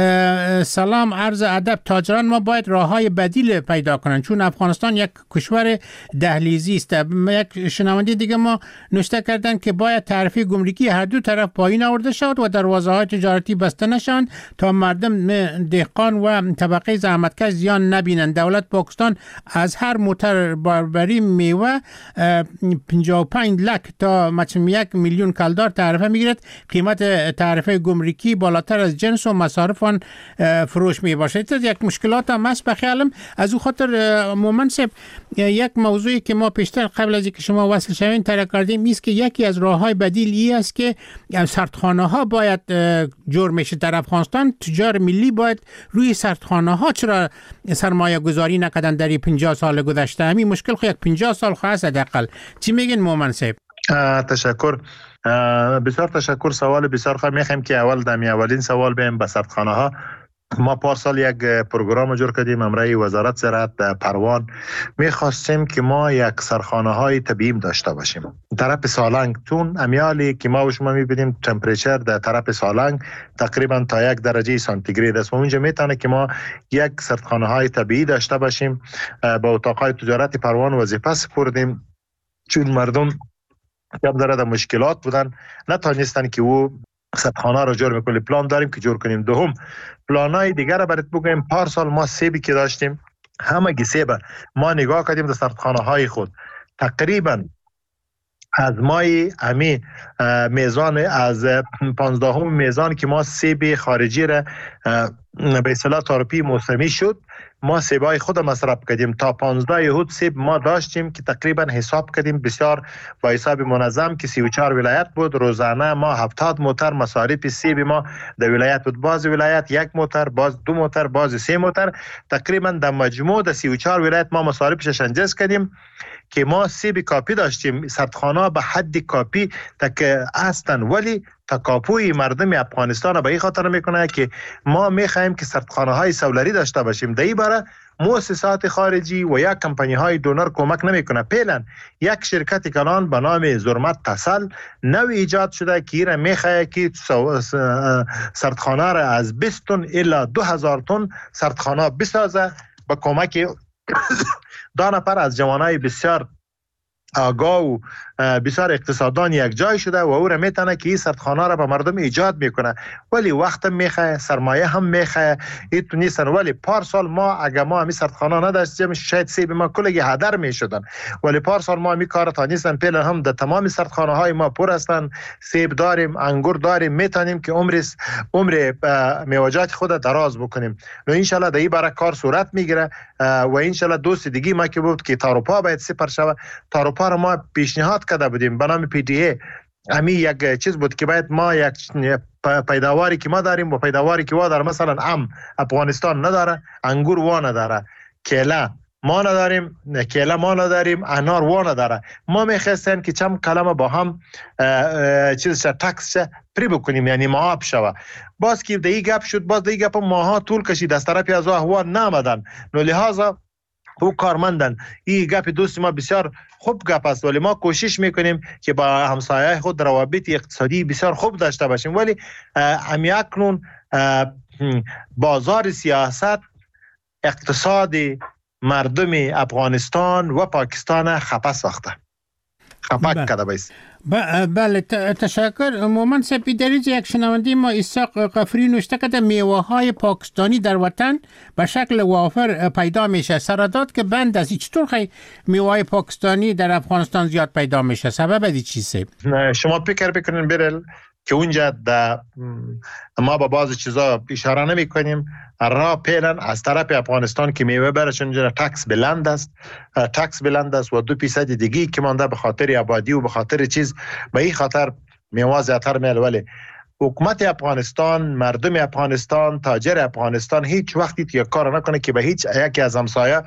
سلام عرض ادب، تاجران ما باید راههای بدیل پیدا کنن چون افغانستان یک کشور دهلی است. یک شنونده دیگه ما نوشته کردن که باید تعرفه گمرکی هر دو طرف پایین آورده شود و دروازه‌های تجارتی بسته نشوند تا مردم دهقان و طبقه زحمتکش زیان نبینند. دولت پاکستان از هر موتر باربری میوه پنجاه و پنج لک تا مثلا یک میلیون کلدار تعرفه میگیرد. قیمت تعرفه گمرکی بالاتر از جنس و مصارف آن فروش می باشد. یک مشکلات هم است بخیالم. از او خاطر مومن صاحب یک موضوعی که ما پیشتر قبل از اینکه شما وصل شوین طرح کردیم است که یکی از راههای بدیل ای است که سردخانه ها باید جور میشه در افغانستان. تجار ملی باید روی سردخانه ها چرا سرمایه گذاری نکردن در این پنجاه سال گذشته؟ همین مشکل خو یک پنجاه سال خواست حداقل. چی میگین مومن صاحب؟ تشکر، بسیار تشکر. سوال بسیار خوب. میخوایم که اول دمی اولین سوال بیم به سردخانه ها. ما پارسال یک پروگرام جور کردیم امرای وزارت زراعت در پروان. میخواستیم که ما یک سرخانه های طبیعی داشته باشیم طرف سالنگ، چون امیالی که ما و شما میبینیم تمپریچر در طرف سالنگ تقریبا تا یک درجه سانتیگراد است و اونجا میتونه که ما یک سردخانه های طبیعی داشته باشیم. با اتاقهای تجارت پروان وظیفه سپردیم چون مردم کم داره در مشکلات بودن، نتونستن که او سردخانه را جور میکنیم. پلان داریم که جور کنیم. دوم پلانای دیگر را برات بگویم. پارسال ما سیبی که داشتیم همه گی سیب ما نگاه کردیم در سردخانه های خود تقریبا از مای امی میزان از پانزدهم میزان که ما سیب خارجی را به اصطلاح تراپی موسمی شد ما سیبای خود مصرف کردیم. تا پانزده یهود سیب ما داشتیم که تقریبا حساب کردیم بسیار با حساب منظم که سی و چهار ولایت بود. روزانه ما هفتاد موتر مصارف سیب ما در ولایت بود. باز ولایت یک موتر، باز دو موتر، باز سه موتر، تقریبا در مجموع در سی و چهار ولایت ما مصارفش انجاز کردیم که ما سیب کافی داشتیم. سردخانه به حد کافی تک هستن، ولی تکاپوی مردم افغانستان به این خاطر میکنه که ما میخوایم که سردخانه های سولری داشته باشیم. در این باره مؤسسات خارجی و یک کمپانی های دونر کمک نمیکنه. فعلا یک شرکت کلان به نام زرمت تسل نو ایجاد شده که ایره میخواه که سردخانه را از بیست تن الی دو هزار تن سردخانه بسازه با کمک دو نفر از جوانای بسیار آگاه و بسیار اقتصاددان یک جای شده و او را میتونه که این سردخانه را به مردم ایجاد میکنه، ولی وقت میخواه، سرمایه هم میخواه، این تو نیستن. ولی پارسال ما اگه ما همی سردخانه نداشتیم شاید سیب ما کلگی هدر میشدن، ولی پارسال ما همی کار تا نیستن. پیل هم در تمام سردخانه های ما پر هستن، سیب داریم، انگور داریم، میتونیم که عمر عمر میوه‌جات خود دراز بکنیم. و ان شاء الله در این برای کار صورت میگیره و ان شاء الله دوست دیگه ما که بود که تاروپا باید سپر شود، تاروپا را ما پیشنهاد کرده بودیم به نام پی دی ای. امی یک چیز بود که باید ما یک پیداواری که ما داریم و پیداواری که ما داره، مثلا ام افغانستان نداره، انگور وا نداره، کیله ما نداریم، کیله ما نداریم، انار وا نداره. ما میخواستیم که چند کلمه با هم چیزش تکس پری بکنیم، یعنی معاب شوه. باز که دیگه گپ شد، باز دیگه گپ ماها طول کشید، از طرف از هوا نامدن. نو لحاظا او کارمندن. این گپ دوست ما بسیار خوب گپ است، ولی ما کوشش میکنیم که با همسایه خود روابط اقتصادی بسیار خوب داشته باشیم. ولی امیاکنون بازار سیاست اقتصاد مردم افغانستان و پاکستان خپه ساخته، خپک کرده بایست. بله تشکر. مومن صاحب در یک شنونده ما اسحاق قفری نوشته که میوه های پاکستانی در وطن به شکل وافر پیدا میشه. سرداد که بند است، چطور خیلی میوه های پاکستانی در افغانستان زیاد پیدا میشه؟ سبب دی چیه؟ شما فکر بکنین بیرل که اونجا ما با بعض چیزا اشاره نمی کنیم. را پیلن از طرف افغانستان که میوه برشون اونجا تکس بلند است، تکس بلند است و دو فیصد دیگی که مانده به خاطر آبادی و به خاطر چیز، به این خاطر میوه زیادتر میل. ولی حکومت افغانستان، مردم افغانستان، تاجر افغانستان هیچ وقتی یک کار نکنه که به هیچ یکی از همسایه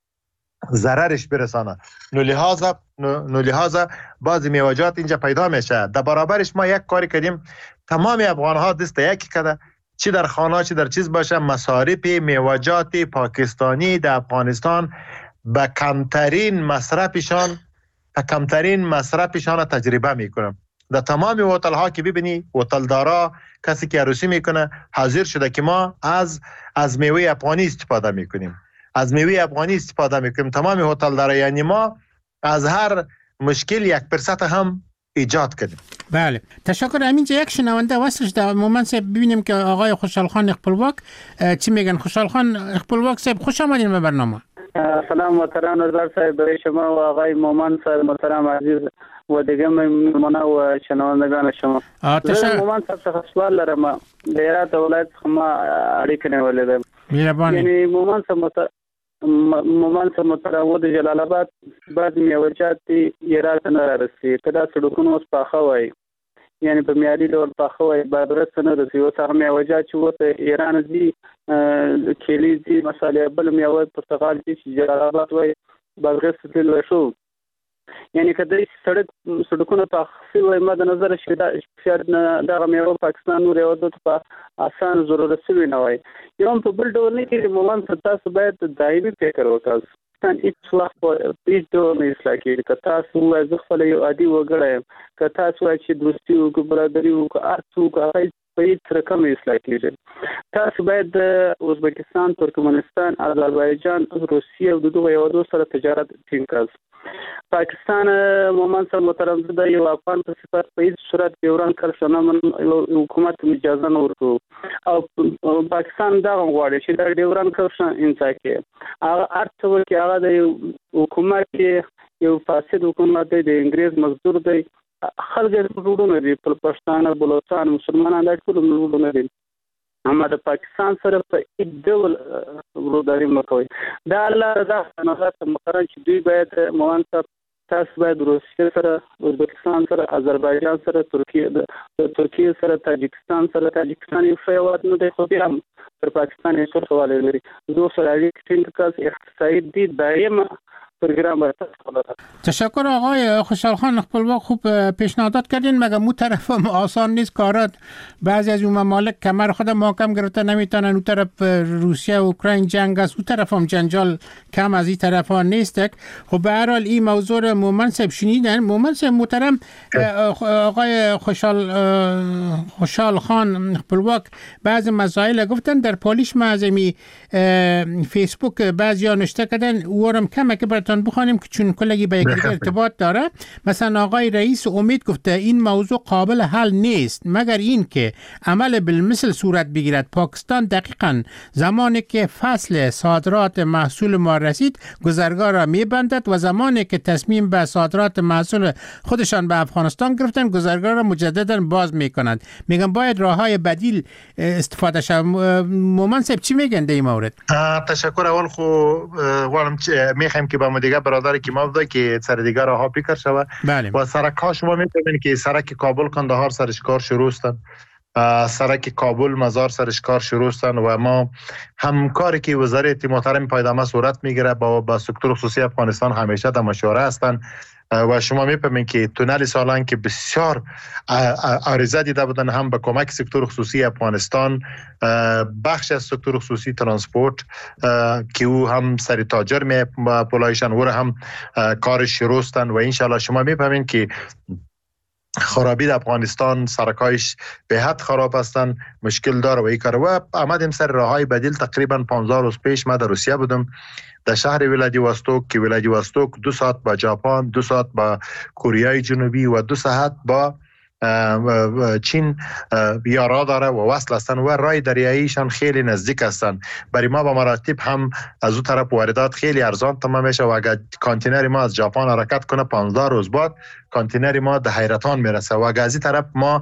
ضررش برسانه. نو لحاظا نو لحاظا بعضی میوه‌جات اینجا پیدا میشه. در برابرش ما یک کاری کردیم، تمام افغان ها دست یکی کرده، چی در خانه چی در چیز باشه، مصارف میوه‌جات پاکستانی در افغانستان به کمترین مصرفشان به کمترین مصرفشان تجربه میکنم. در تمام هتل ها که ببینی، هتل دارا کسی که عروسی میکنه حاضر شده که ما از از میوه افغانی استفاده میکنیم، از میوه افغانی استفاده میکنیم. تمام هتل داره، یعنی ما از هر مشکل یک درصد هم ایجاد کردیم. بله تشکر. همینجا یک شنونده واسش در مومنت صاحب ببینیم که آقای خوشحال خان اقبالواک چی میگن. خوشحال خان اقبالواک صاحب خوش آمدین به برنامه. سلام محترم نظر صاحب، برای شما و آقای مومن صاحب محترم عزیز و دیگه مهمانان و شنوندگان شما. تشکر. مومن صاحب سوال دارم. در ایران ولایت ما اړیکې نیولې ده. مهرباني. یعنی مومن صاحب مومن صاحب محترم و د جلال آباد بعض میوه‌جات ایران نه رسي، کدا سړکونه اوس پاخه وای، یعنی په معیاري ډول پاخه وای، بعد رسته نه رسي. اوس هغه میوه‌جات چې وته ایران دي، کیلي دي، مسالې بل میوه پرتقال دي چې جلال آباد وای، بعد رسته تل شو. یعنی کدا سړک سړکونه پاخه وای، ما د نظر شاید دغه میوه پاکستان نور یو د په آسان ضرورت شوی نه وای. یو په بل ډول نه کې مومن صاحب تاسو باید دایمي فکر وکړئ. پاکستان هیڅ وخت په هیڅ ډول نه اصلاح کېږي. که تاسو وایئ زه خپله یو عادي وګړی یم، که تاسو وایئ چې دوستي وکړو، برادري وکړو، هر څه وکړو، هغه په هیڅ رقم اصلاح کېږي. تاسو باید د ازبکستان، ترکمنستان، آذربایجان، روسیې او د دغو هېوادو سره تجارت ټینګ کړئ. پاکستان مومن صاحب محترم زه د یو افغان په صفت په هیڅ صورت ډیورنډ کرښه نه منم، حکومت اجازه نه ورکوو. او پاکستان دغه غواړي چې دا ډیورنډ کرښه انځا کړي. هغه هر څه وکړي، هغه د یو حکومت یو فاسد حکومت دی، د انګریز مزدور دی. خلک یې وروڼه دي، پښتانه، بلوچان، مسلمانان، دا ټول وروڼه دي. اما د پاکستان سره په هیڅ ډول وروداري مه کوئ. دا الله رضا نظر مقرر چې دوی باید مومن صاحب تاسو باید روسیې سره، ازبکستان سره، آذربایجان سره، ترکیه د ترکیه سره، تاجکستان سره. تاجکستان یو ښه هېواد نه دی، خو بیا هم پر پاکستان یې څه سوال لري. دو سره اړیکې ټینګ کړئ، اقتصادي دي دایمه پروگرام باید. تشکر آقای خوشحال خان اقبالواک، خوب پیشنهادات کردین. مگه مو طرف آسان نیست کارات. بعضی از اون ممالک کمر خود محکم گرفته نمیتونن. اون طرف روسیه و اوکراین جنگ است، اون طرف هم جنجال کم از این طرف ها نیست. خب به هر حال این موضوع مومن صاحب شنیدن. مومن صاحب محترم آقای خوشحال خوشحال خان اقبالواک بعضی مسائل گفتن در پالیش معظمی فیسبوک بعضیا نوشته کردن اورم کمه که براتون بخوانیم که چون کلگی به یکی ارتباط داره. مثلا آقای رئیس امید گفته این موضوع قابل حل نیست مگر این که عمل بالمثل صورت بگیرد. پاکستان دقیقاً زمانی که فصل صادرات محصول ما رسید گذرگاه را میبندد و زمانی که تصمیم به صادرات محصول خودشان به افغانستان گرفتن گذرگاه را مجددا باز میکنند. میگن باید راههای بدیل استفاده شود. مومن صاحب چی میگن در این مورد؟ تشکر. اول خو وارم میخوایم که با ما دیگه برادر که ما بوده که سر دیگه راه پیکر شود. بله. و سرک ها شما میتونید که سرک کابل کندهار سرش کار شروع استن، سرک کابل مزار سرش کار شروع استن و ما همکاری که وزارت محترم پایدامه صورت میگیره با با سکتور خصوصی افغانستان همیشه در مشوره هستن و شما می‌فهمید که تونل سالان که بسیار عریضه دیده بودن هم به کمک سکتور خصوصی افغانستان، بخش از سکتور خصوصی ترانسپورت که او هم سری تاجر می پولایشان و هم کارش شروع استن و انشالله شما می‌فهمید که خرابی در افغانستان سرکایش به حد خراب هستن، مشکل داره و این کار و آمدیم سر راههای بدیل. تقریبا پانزده روز پیش ما در روسیه بودم در شهر ولادیواستوک که ولادیواستوک دو ساعت با ژاپن، دو ساعت با کره جنوبی و دو ساعت با چین یارا داره و وصل هستن و رای دریاییشان خیلی نزدیک هستن. برای ما با مراتب هم از اون طرف واردات خیلی ارزان تمام میشه و اگر کانتینر ما از ژاپن حرکت کنه پانزده روز بعد کانتینر ما ده حیرتان میرسه و اگر از این طرف ما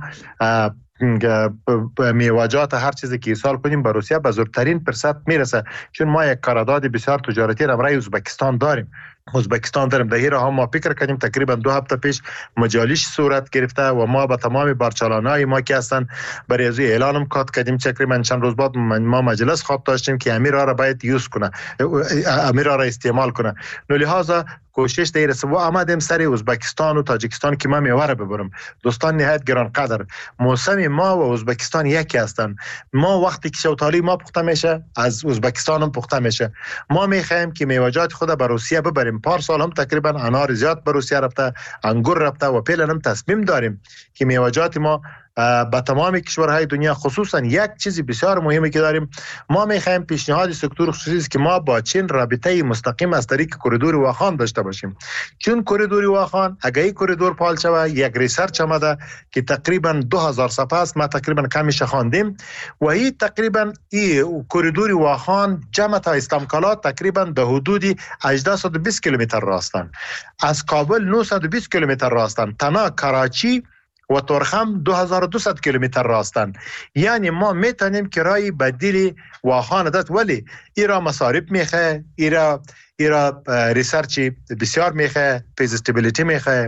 میوه‌جات هر چیزی که ایصال کنیم به روسیه به زودترین فرصت میرسه، چون ما یک قرارداد بسیار تجارتی را برای ازبکستان داریم. ازبکستان داریم در ایران هم ما فکر کردیم تقریبا دو هفته پیش مجالیش صورت گرفته و ما با تمام بارچالانای ما که هستن برای از اعلانم کات کردیم. تقریبا چند روز بعد ما مجلس خواب داشتیم که امیر را باید یوز کنه، امیر را استعمال کنه. لذا کوشش دیر است و آمدیم سر ازبکستان و تاجیکستان که ما میواره ببرم. دوستان نهایت گران قدر، موسم ما و ازبکستان یکی هستن. ما وقتی که شوتالی ما پخته میشه از ازبکستان هم پخته میشه. ما میخوایم که میوه‌جات خود به روسیه ببریم. پارسال هم تقریبا انار زیاد به روسیه رفته، انگور رفته و فعلا هم تصمیم داریم که میوه‌جات ما با تمام کشورهای دنیا، خصوصا یک چیزی بسیار مهمی که داریم، ما میخوایم پیشنهاد سکتور خصوصی که ما با چین رابطه مستقیم از طریق کریدور واخان داشته باشیم. چون کریدور واخان اگه این کریدور فعال شود، یک ریسرچ آمده که تقریبا دو هزار صفحه است، ما تقریبا کمش خواندیم و این تقریبا این کریدور واخان جمع تا اسلامکالا تقریبا در حدود هجده و بیست کیلومتر راستن، از کابل نهصد و بیست کیلومتر راستن، تنها کراچی و ترخم دو هزار و دویست کیلومتر راستن. یعنی ما میتونیم که رای بدیل واخان داد، ولی ایرا مصارف میخواه، ایرا ایرا ریسرچ بسیار میخواه، فیزیبیلیتی میخواه،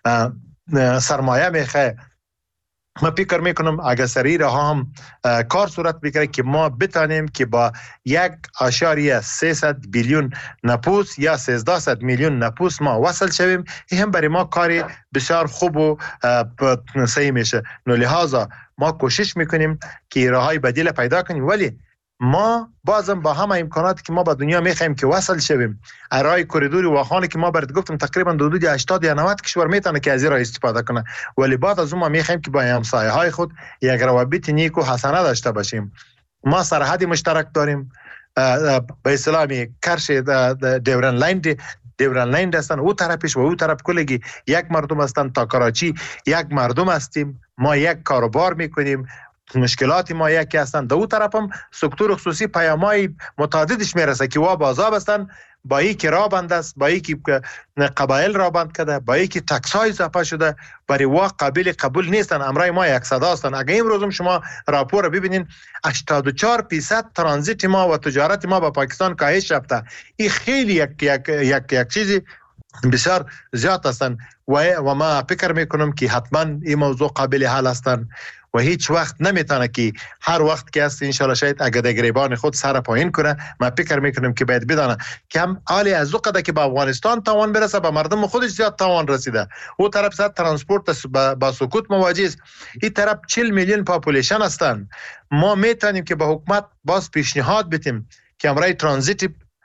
سرمایه میخواه. ما فکر میکنم اگر سری راه هم کار صورت بگیره که ما بتانیم که با یک اشاریه سیصد بیلیون نفوس یا سیزده میلیون نفوس ما وصل شویم، این هم برای ما کاری بسیار خوب و صحیح میشه. لذا ما کوشش میکنیم که راههای بدیل پیدا کنیم، ولی ما بازم با همه امکاناتی که ما با دنیا میخوایم که وصل شویم. راه کریدور واخانی که ما برات گفتم تقریبا حدود هشتاد یا نود کشور میتونه که از این راه استفاده کنه، ولی بعد از اون ما میخوایم که با همسایه های خود یک روابط نیک و حسنه داشته باشیم. ما سرحدی مشترک داریم، به اصطلاح کرش دیورن لاین دیورن لاین هستن، او طرفش و او طرف کلگی یک مردم هستن. تا کراچی یک مردم هستیم، ما یک کاروبار میکنیم، مشکلات ما یکی هستن. دو طرف هم سکتور خصوصی پیامای متعددش میرسه که وا بازار هستن، با ای که را بند است، با ای که قبایل را بند کرده، با ای که تکس های اضافه شده، برای وا قابل قبول نیستن. امرای ما یک صدا هستن. اگه امروز هم شما راپور رو ببینین هشتاد و چهار درصد ترانزیت ما و تجارت ما با پاکستان کاهش یافته. این خیلی یک یک یک یک چیزی بسیار زیاد هستن و و ما فکر میکنم که حتما این موضوع قابل حل هستن و هیچ وقت نمیتونه که هر وقت که است انشالله شاید اگر در گریبان خود سر پایین کنه. من فکر میکنم که باید بدانه که هم حالی از او قدر که با افغانستان تاوان برسه، با مردم خودش زیاد تاوان رسیده. او طرف صد ترانسپورت با سکوت مواجه است، این طرف چهل میلیون پاپولیشن هستن. ما میتونیم که با حکومت باز پیشنهاد بدیم که امرای ترانزیت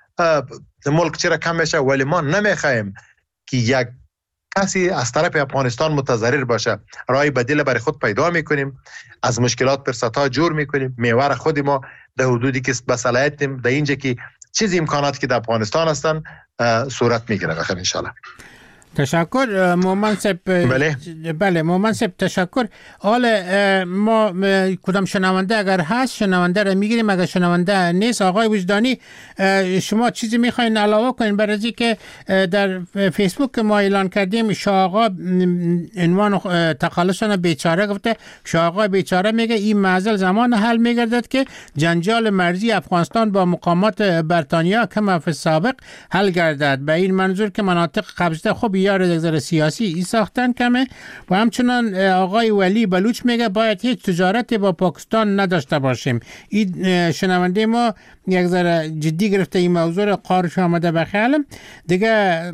ملک چرا کم بشه، ولی ما نمیخوایم که یک کسی از طرف افغانستان متضرر باشه. راه بدیل برای خود پیدا میکنیم، از مشکلات فرصت‌ها جور میکنیم. میوه خود ما در حدودی که به صلاحیت در اینجا که چیز امکاناتی که در افغانستان هستن صورت میگیره بخیر ان شاء الله. تشکر مومن صاحب. بله بله مومن صاحب تشکر. حالا ما کدام شنونده اگر هست شنونده رو میگیریم، اگر شنونده نیست آقای وجدانی شما چیزی میخواین علاوه کنین؟ برای از که در فیسبوک ما اعلان کردیم شاه آقا عنوان تخلصان بیچاره گفته، شاه آقا بیچاره میگه این معضل زمان حل میگردد که جنجال مرزی افغانستان با مقامات بریتانیا کما فی سابق حل گردد. به این منظور که مناطق قبضه خوب یا رزرو سیاسی ای ساختن کمه. و همچنان آقای ولی بلوچ میگه باید هیچ تجارتی با پاکستان نداشته باشیم. این شنونده ما یک ذره جدی گرفته این موضوع رو، قارش آمده بخیالم دیگه.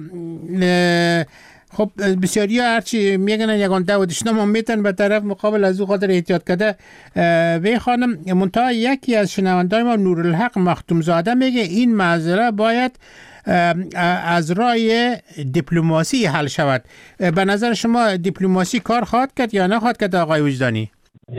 خب بسیاری ها هرچی میگن یگان دو دشنم هم میتن به طرف مقابل از او خاطر احتیاط کرده. وی خانم منتها یکی از شنونده ما نورالحق مختوم زاده میگه این معضله باید از رای دیپلماسی حل شود. به نظر شما دیپلماسی کار خواهد کرد یا نخواهد کرد آقای وجدانی؟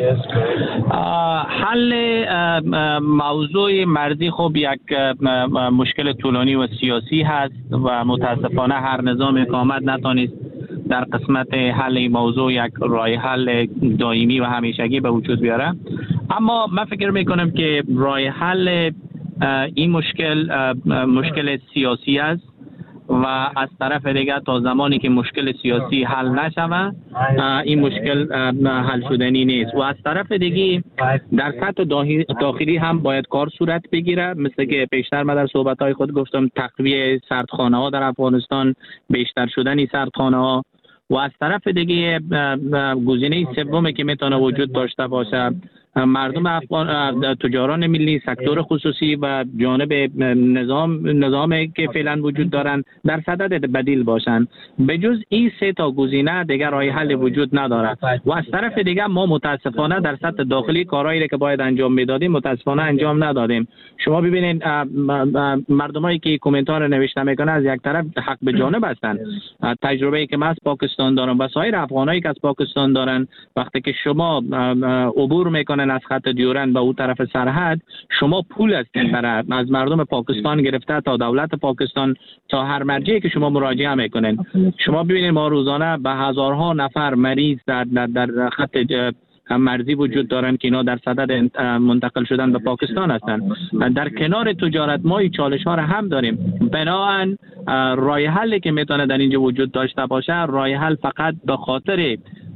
حل موضوع مرزی خب یک مشکل طولانی و سیاسی هست و متاسفانه هر نظام اقامت نتونست در قسمت حل این موضوع یک رای حل دائمی و همیشگی به وجود بیاره. اما من فکر میکنم که رای حل این مشکل مشکل سیاسی است و از طرف دیگر تا زمانی که مشکل سیاسی حل نشود این مشکل حل شدنی نیست. و از طرف دیگه در سطح داخلی هم باید کار صورت بگیره، مثل که پیشتر من در صحبت‌های خود گفتم تقویه سردخانه ها در افغانستان، بیشتر شدن سردخانه ها. و از طرف دیگه گزینه سومی که میتونه وجود داشته باشه مردم افغان، تجاران ملی، سکتور خصوصی و جانب نظام نظامی که فعلا وجود دارن در صدد بدیل باشن. به جز این سه تا گزینه دیگر راه حل وجود نداره. و از طرف دیگر ما متاسفانه در سطح داخلی کارهایی که باید انجام میدادیم متاسفانه انجام ندادیم. شما ببینید مردمایی که کامنت ها رو نوشته میکنن از یک طرف حق به جانب هستن. تجربه‌ای که من از پاکستان دارم و سایر افغانایی که از پاکستان دارن، وقتی که شما عبور میکنن از خط دیورند به اون طرف سرحد، شما پول هستین برای از مردم پاکستان گرفته تا دولت پاکستان تا هر مرجعی که شما مراجعه میکنین. شما ببینید ما روزانه به هزارها نفر مریض در در, در خط مرزی وجود دارن که اینا در صدد منتقل شدن به پاکستان هستن. در کنار تجارت ما این چالش ها را هم داریم. بنابراین راه حلی که میتونه در اینجا وجود داشته باشه راه حل فقط به خاطر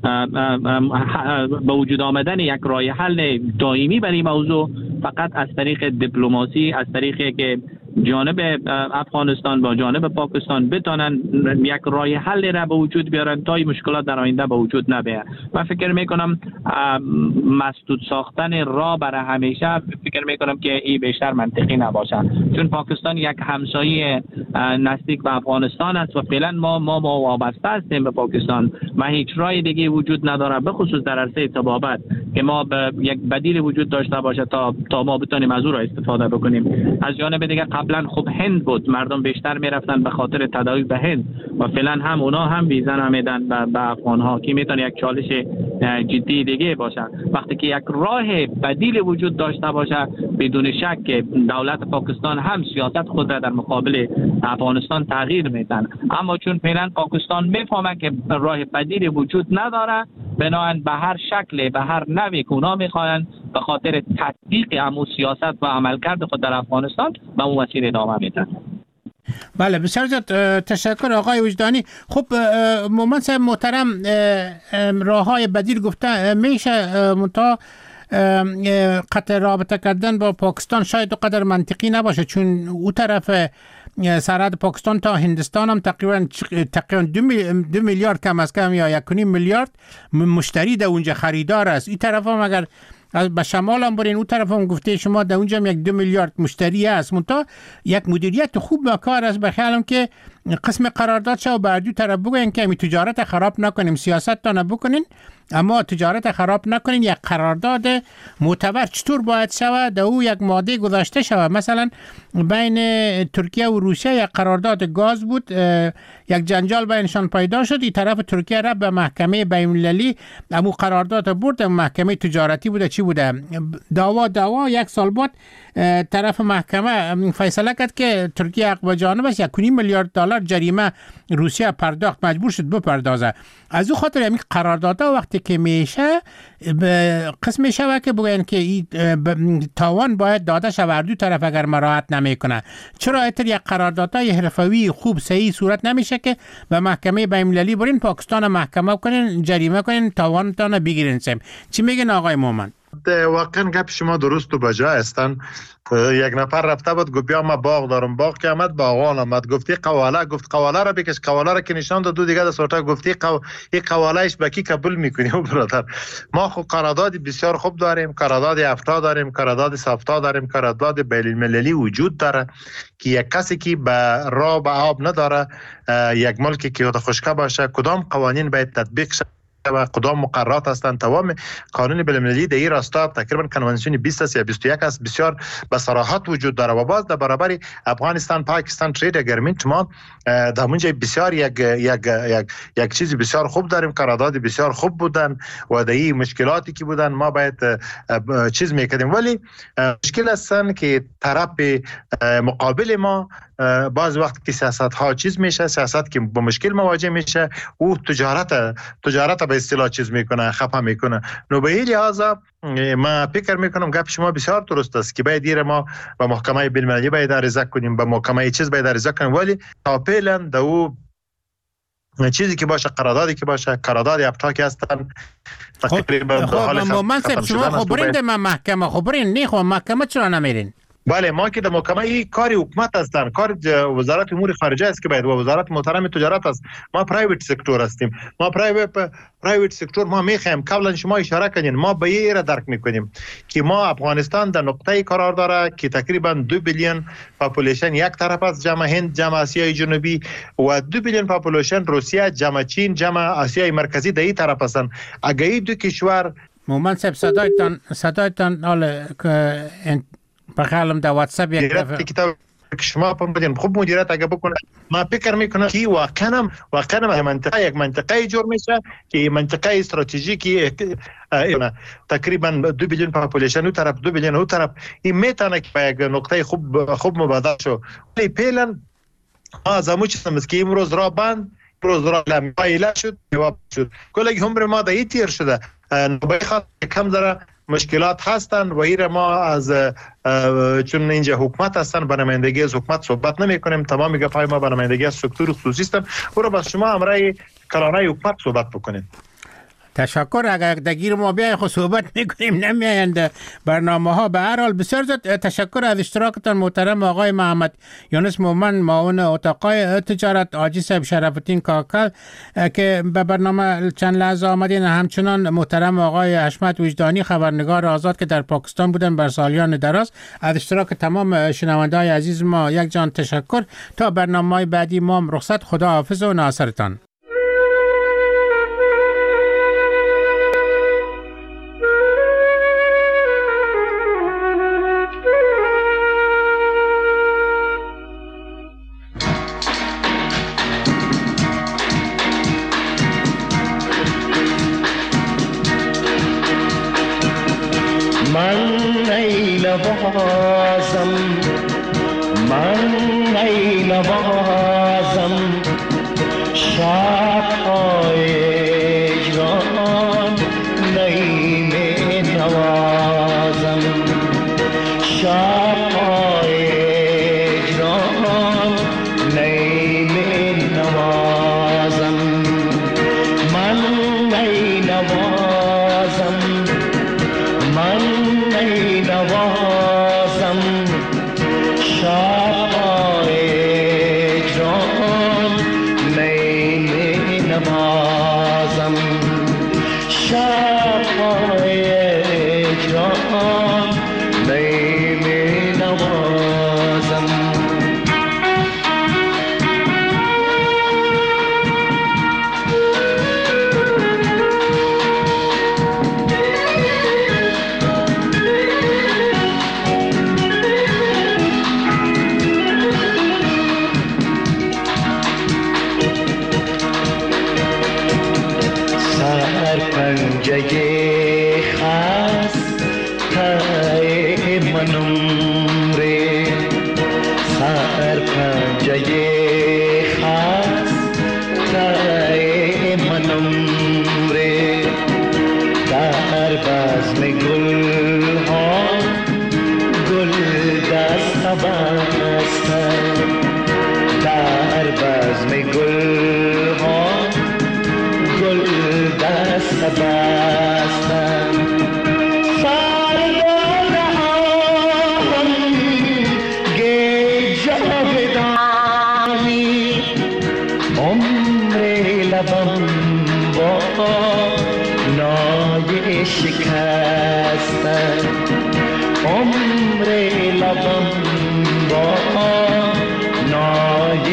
به وجود آمدن یک راه حل دائمی برای موضوع فقط از طریق دیپلماسی، از طریقی که جانب افغانستان با جانب پاکستان بتونن یک راه حل را به وجود بیارن تا این مشکلات در آینده به وجود نبیه. من فکر میکنم مسدود ساختن راه برای همیشه فکر میکنم که این بیشتر منطقی نباشه، چون پاکستان یک همسایه نزدیک به افغانستان است و فعلا ما ما وابسته هستیم به پاکستان. ما هیچ راه دیگه وجود نداره به خصوص در عرصه طبابت که ما به یک بدیل وجود داشته باشه تا تا ما بتونیم از اون را استفاده بکنیم. از جانب دیگه قبلا خب هند بود، مردم بیشتر میرفتن به خاطر تداوی به هند و فعلا هم اونا هم ویزا نمیدن به, به افغان ها که میتونه یک چالش جدی دیگه باشه. وقتی که یک راه بدیل وجود داشته باشه بدون شک که دولت پاکستان هم سیاست خود را در مقابل افغانستان تغییر میدن، اما چون فعلا پاکستان میفهمه که راه بدیل وجود نداره، بنابراین به هر شکل به هر نوعی که اونا میخوان به خاطر تطبیق همون سیاست و عملکرد خود در افغانستان به اون وسیله ادامه میدن. بله بسیار زیاد تشکر آقای وجدانی. خب مومن صاحب محترم راه های بدیل گفته میشه، منتها قطع رابطه کردن با پاکستان شاید دو قدر منطقی نباشه، چون او طرف سرحد پاکستان تا هندستان هم تقریبا تقریبا دو, میل، دو میلیارد کم از کم یا یک و نیم میلیارد مشتری در اونجا خریدار است. این طرف هم اگر به شمال هم برین اون طرف هم گفته شما در اونجا هم یک دو میلیارد مشتری است. منتها یک مدیریت خوب با کار است. بخیالم که قسم قرارداد شو بر دو طرف بگوین که می تجارت خراب نکنیم، سیاست تا نبکنین، اما تجارت خراب نکنین. یک قرارداد معتبر چطور باید شود؟ او یک ماده گذاشته شود. مثلا بین ترکیه و روسیه یک قرارداد گاز بود، یک جنجال بینشان پیدا شد. این طرف ترکیه رفت به محکمه بین‌المللی، امو قرارداد برد، محکمه تجارتی بوده. چی بوده؟ دعوا دعوا یک سال بعد طرف محکمه فیصله کرد که ترکیه حق به جانبش یک و نیم میلیارد دلار جریمه روسیه پرداخت، مجبور شد بپردازه. از او خاطر همین قراردادها وقتی که میشه قسم شود که بگن که تاوان باید داده شود دو طرف اگر مراعات نمیکنه. چرا اتر یک قراردادهای حرفوی خوب صحیح صورت نمیشه که به محکمه بین‌المللی برین، پاکستان محکمه کنین، جریمه کنین، تاوانتان بگیرین؟ سم چی میگن آقای مومن؟ واقعا گپ شما درست و بجا هستن. یک نفر رفته بود گفت بیا ما باغ دارم، باغ که آمد باغوان آمد، گفتی قواله، گفت قواله را بکش، قواله را که نشان داد دو دیگه دست ورتا، گفتی قو... این قوالهش به کی قبول میکنی؟ برادر ما خو قرارداد بسیار خوب داریم، قرارداد افتا داریم، قرارداد سافتا داریم، قرارداد بین المللی وجود داره که یک کسی که به راه به آب نداره، یک ملکی که خشکه باشه، کدام قوانین باید تطبیق شد و کدام مقررات هستند. تمام قانون بین‌المللی در این راستا تقریبا کنوانسیون بیست است یا بیست و یک است، بسیار به صراحت وجود داره. و باز در برابر افغانستان پاکستان ترید اگریمنت ما در اونجا بسیار یک یک یک یک چیز بسیار خوب داریم، قرارداد بسیار خوب بودن و در این مشکلاتی که بودن ما باید چیز میکردیم. ولی مشکل هستن که طرف مقابل ما بعض وقت که سیاست ها چیز میشه، سیاست که با مشکل مواجه میشه، او تجارت تجارت به اصطلاح چیز میکنه، خفه میکنه. نو به این لحاظا ما فکر میکنم گپ شما بسیار درست است که باید دیر ما به محکمه بین‌المللی باید عرضه کنیم، به محکمه چیز باید عرضه کنیم. ولی تا فعلا در او چیزی که باشه، قراردادی که باشه، قرارداد افتا که هستن تقریبا در حال ختم شما خبرین در محکمه، خبرین نه خب محکمه چرا نمیرین؟ بله ما که در محکمه ای کاری حکومت هستن، کار وزارت امور خارجه است که باید، و وزارت محترم تجارت است. ما پرایوت سکتور هستیم، ما پرایوت پرایوت سکتور ما میخوایم. قبلا شما اشاره کردین، ما به این را درک میکنیم که ما افغانستان در نقطه قرار داره که تقریبا دو بیلیون پاپولیشن یک طرف است، جمع هند، جمع آسیای جنوبی، و دو بیلیون پاپولیشن روسیه، جمع چین، جمع آسیای مرکزی در این طرف هستند. اگه این دو کشور مومن صاحب صدایتان صدایتان حالا بخالم در واتساپ یک دفعه کتاب شما پمدین خوب مدیریت اگه بکنه، ما فکر میکنم که واقعا واقعا منطقه یک منطقه جور میشه که منطقه استراتژیکی تقریبا دو بیلیون پاپولیشن، اون طرف دو بیلیون، اون طرف، این میتونه که به یک نقطه خوب خوب مبادله شو. ولی فعلا ما زمو چیزم که امروز را بند، امروز را لمایله شد، جواب شد. کلی عمر ما در تیر شده، بخاطر کم ذره مشکلات هستند و این ما از چون اینجا حکومت هستن به نمایندگی از حکومت صحبت نمی کنیم. تمام گپای ما به نمایندگی از سکتور خصوصی هستند. برو بس شما امرای کلانه حکومت صحبت بکنید. تشکر. اگر دگیر ما بیای خود صحبت میکنیم نمیایند برنامه ها. به هر حال بسیار زیاد تشکر از اشتراکتان محترم آقای محمد یونس مومن، معاون اتاقای تجارت، آجی صاحب شرف الدین کاکل که به برنامه چند لحظه آمدین، همچنان محترم آقای حشمت وجدانی خبرنگار آزاد که در پاکستان بودن بر سالیان دراز. از اشتراک تمام شنونده های عزیز ما یک جان تشکر. تا برنامه بعدی ما رخصت، خدا حافظ و ناصرتان. نوازم من ای نوازم شب‌های اجران نی می نوازم شب‌های اجران نی می نوازم من ای نوازم من ای نوازم شب‌های اجران نی می در پنجه خسته منم ره در بزم گل ها گل دست بسته در بزم گل ها گل دست بسته شکستن عمر لبم با نای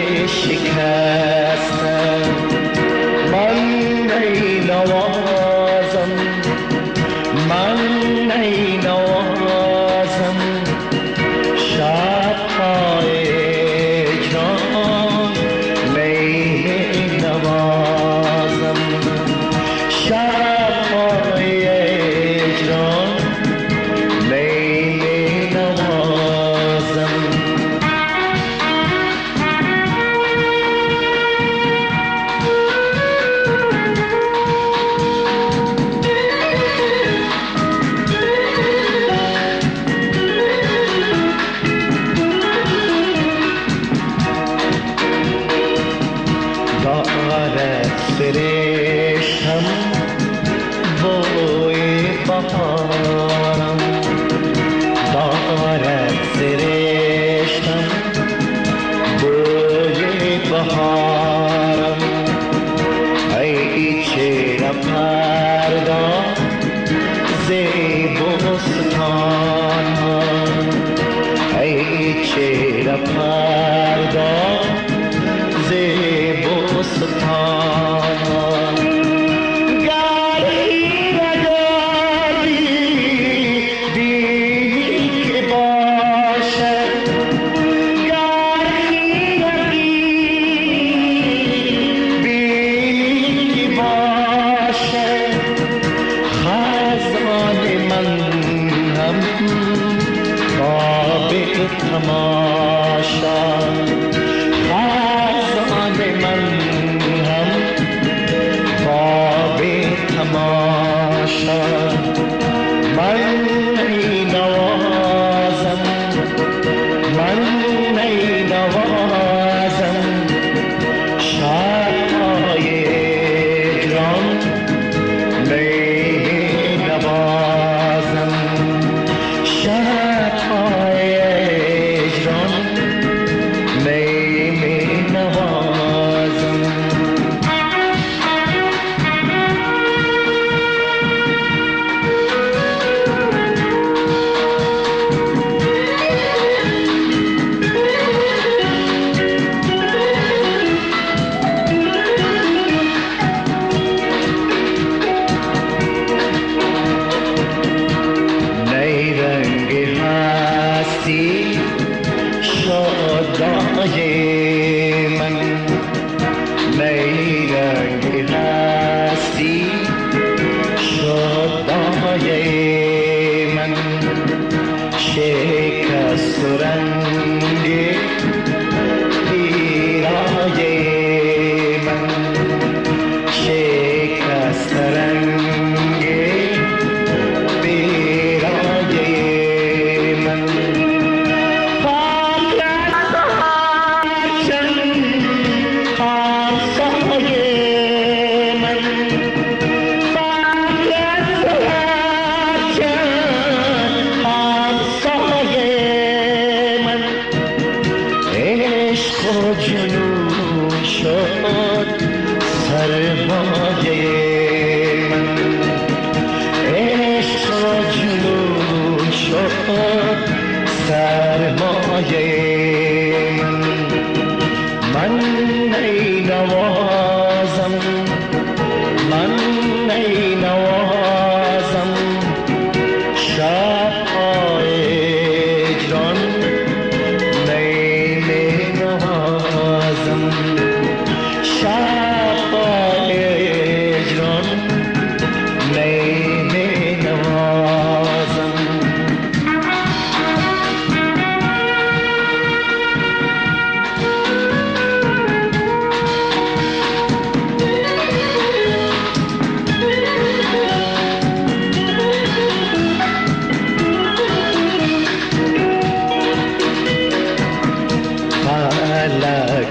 شکستن من ای نوازم من ای نوازم شب‌های جان می نوازم شب‌های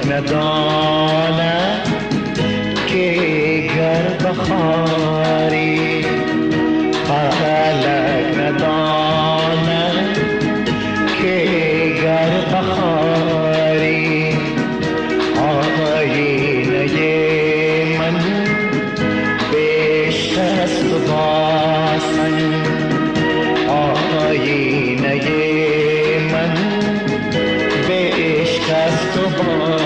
نداند که گر بخاری فلک نداند که گر بخاری آینه من بیش است باسن آینه من بیش است باسن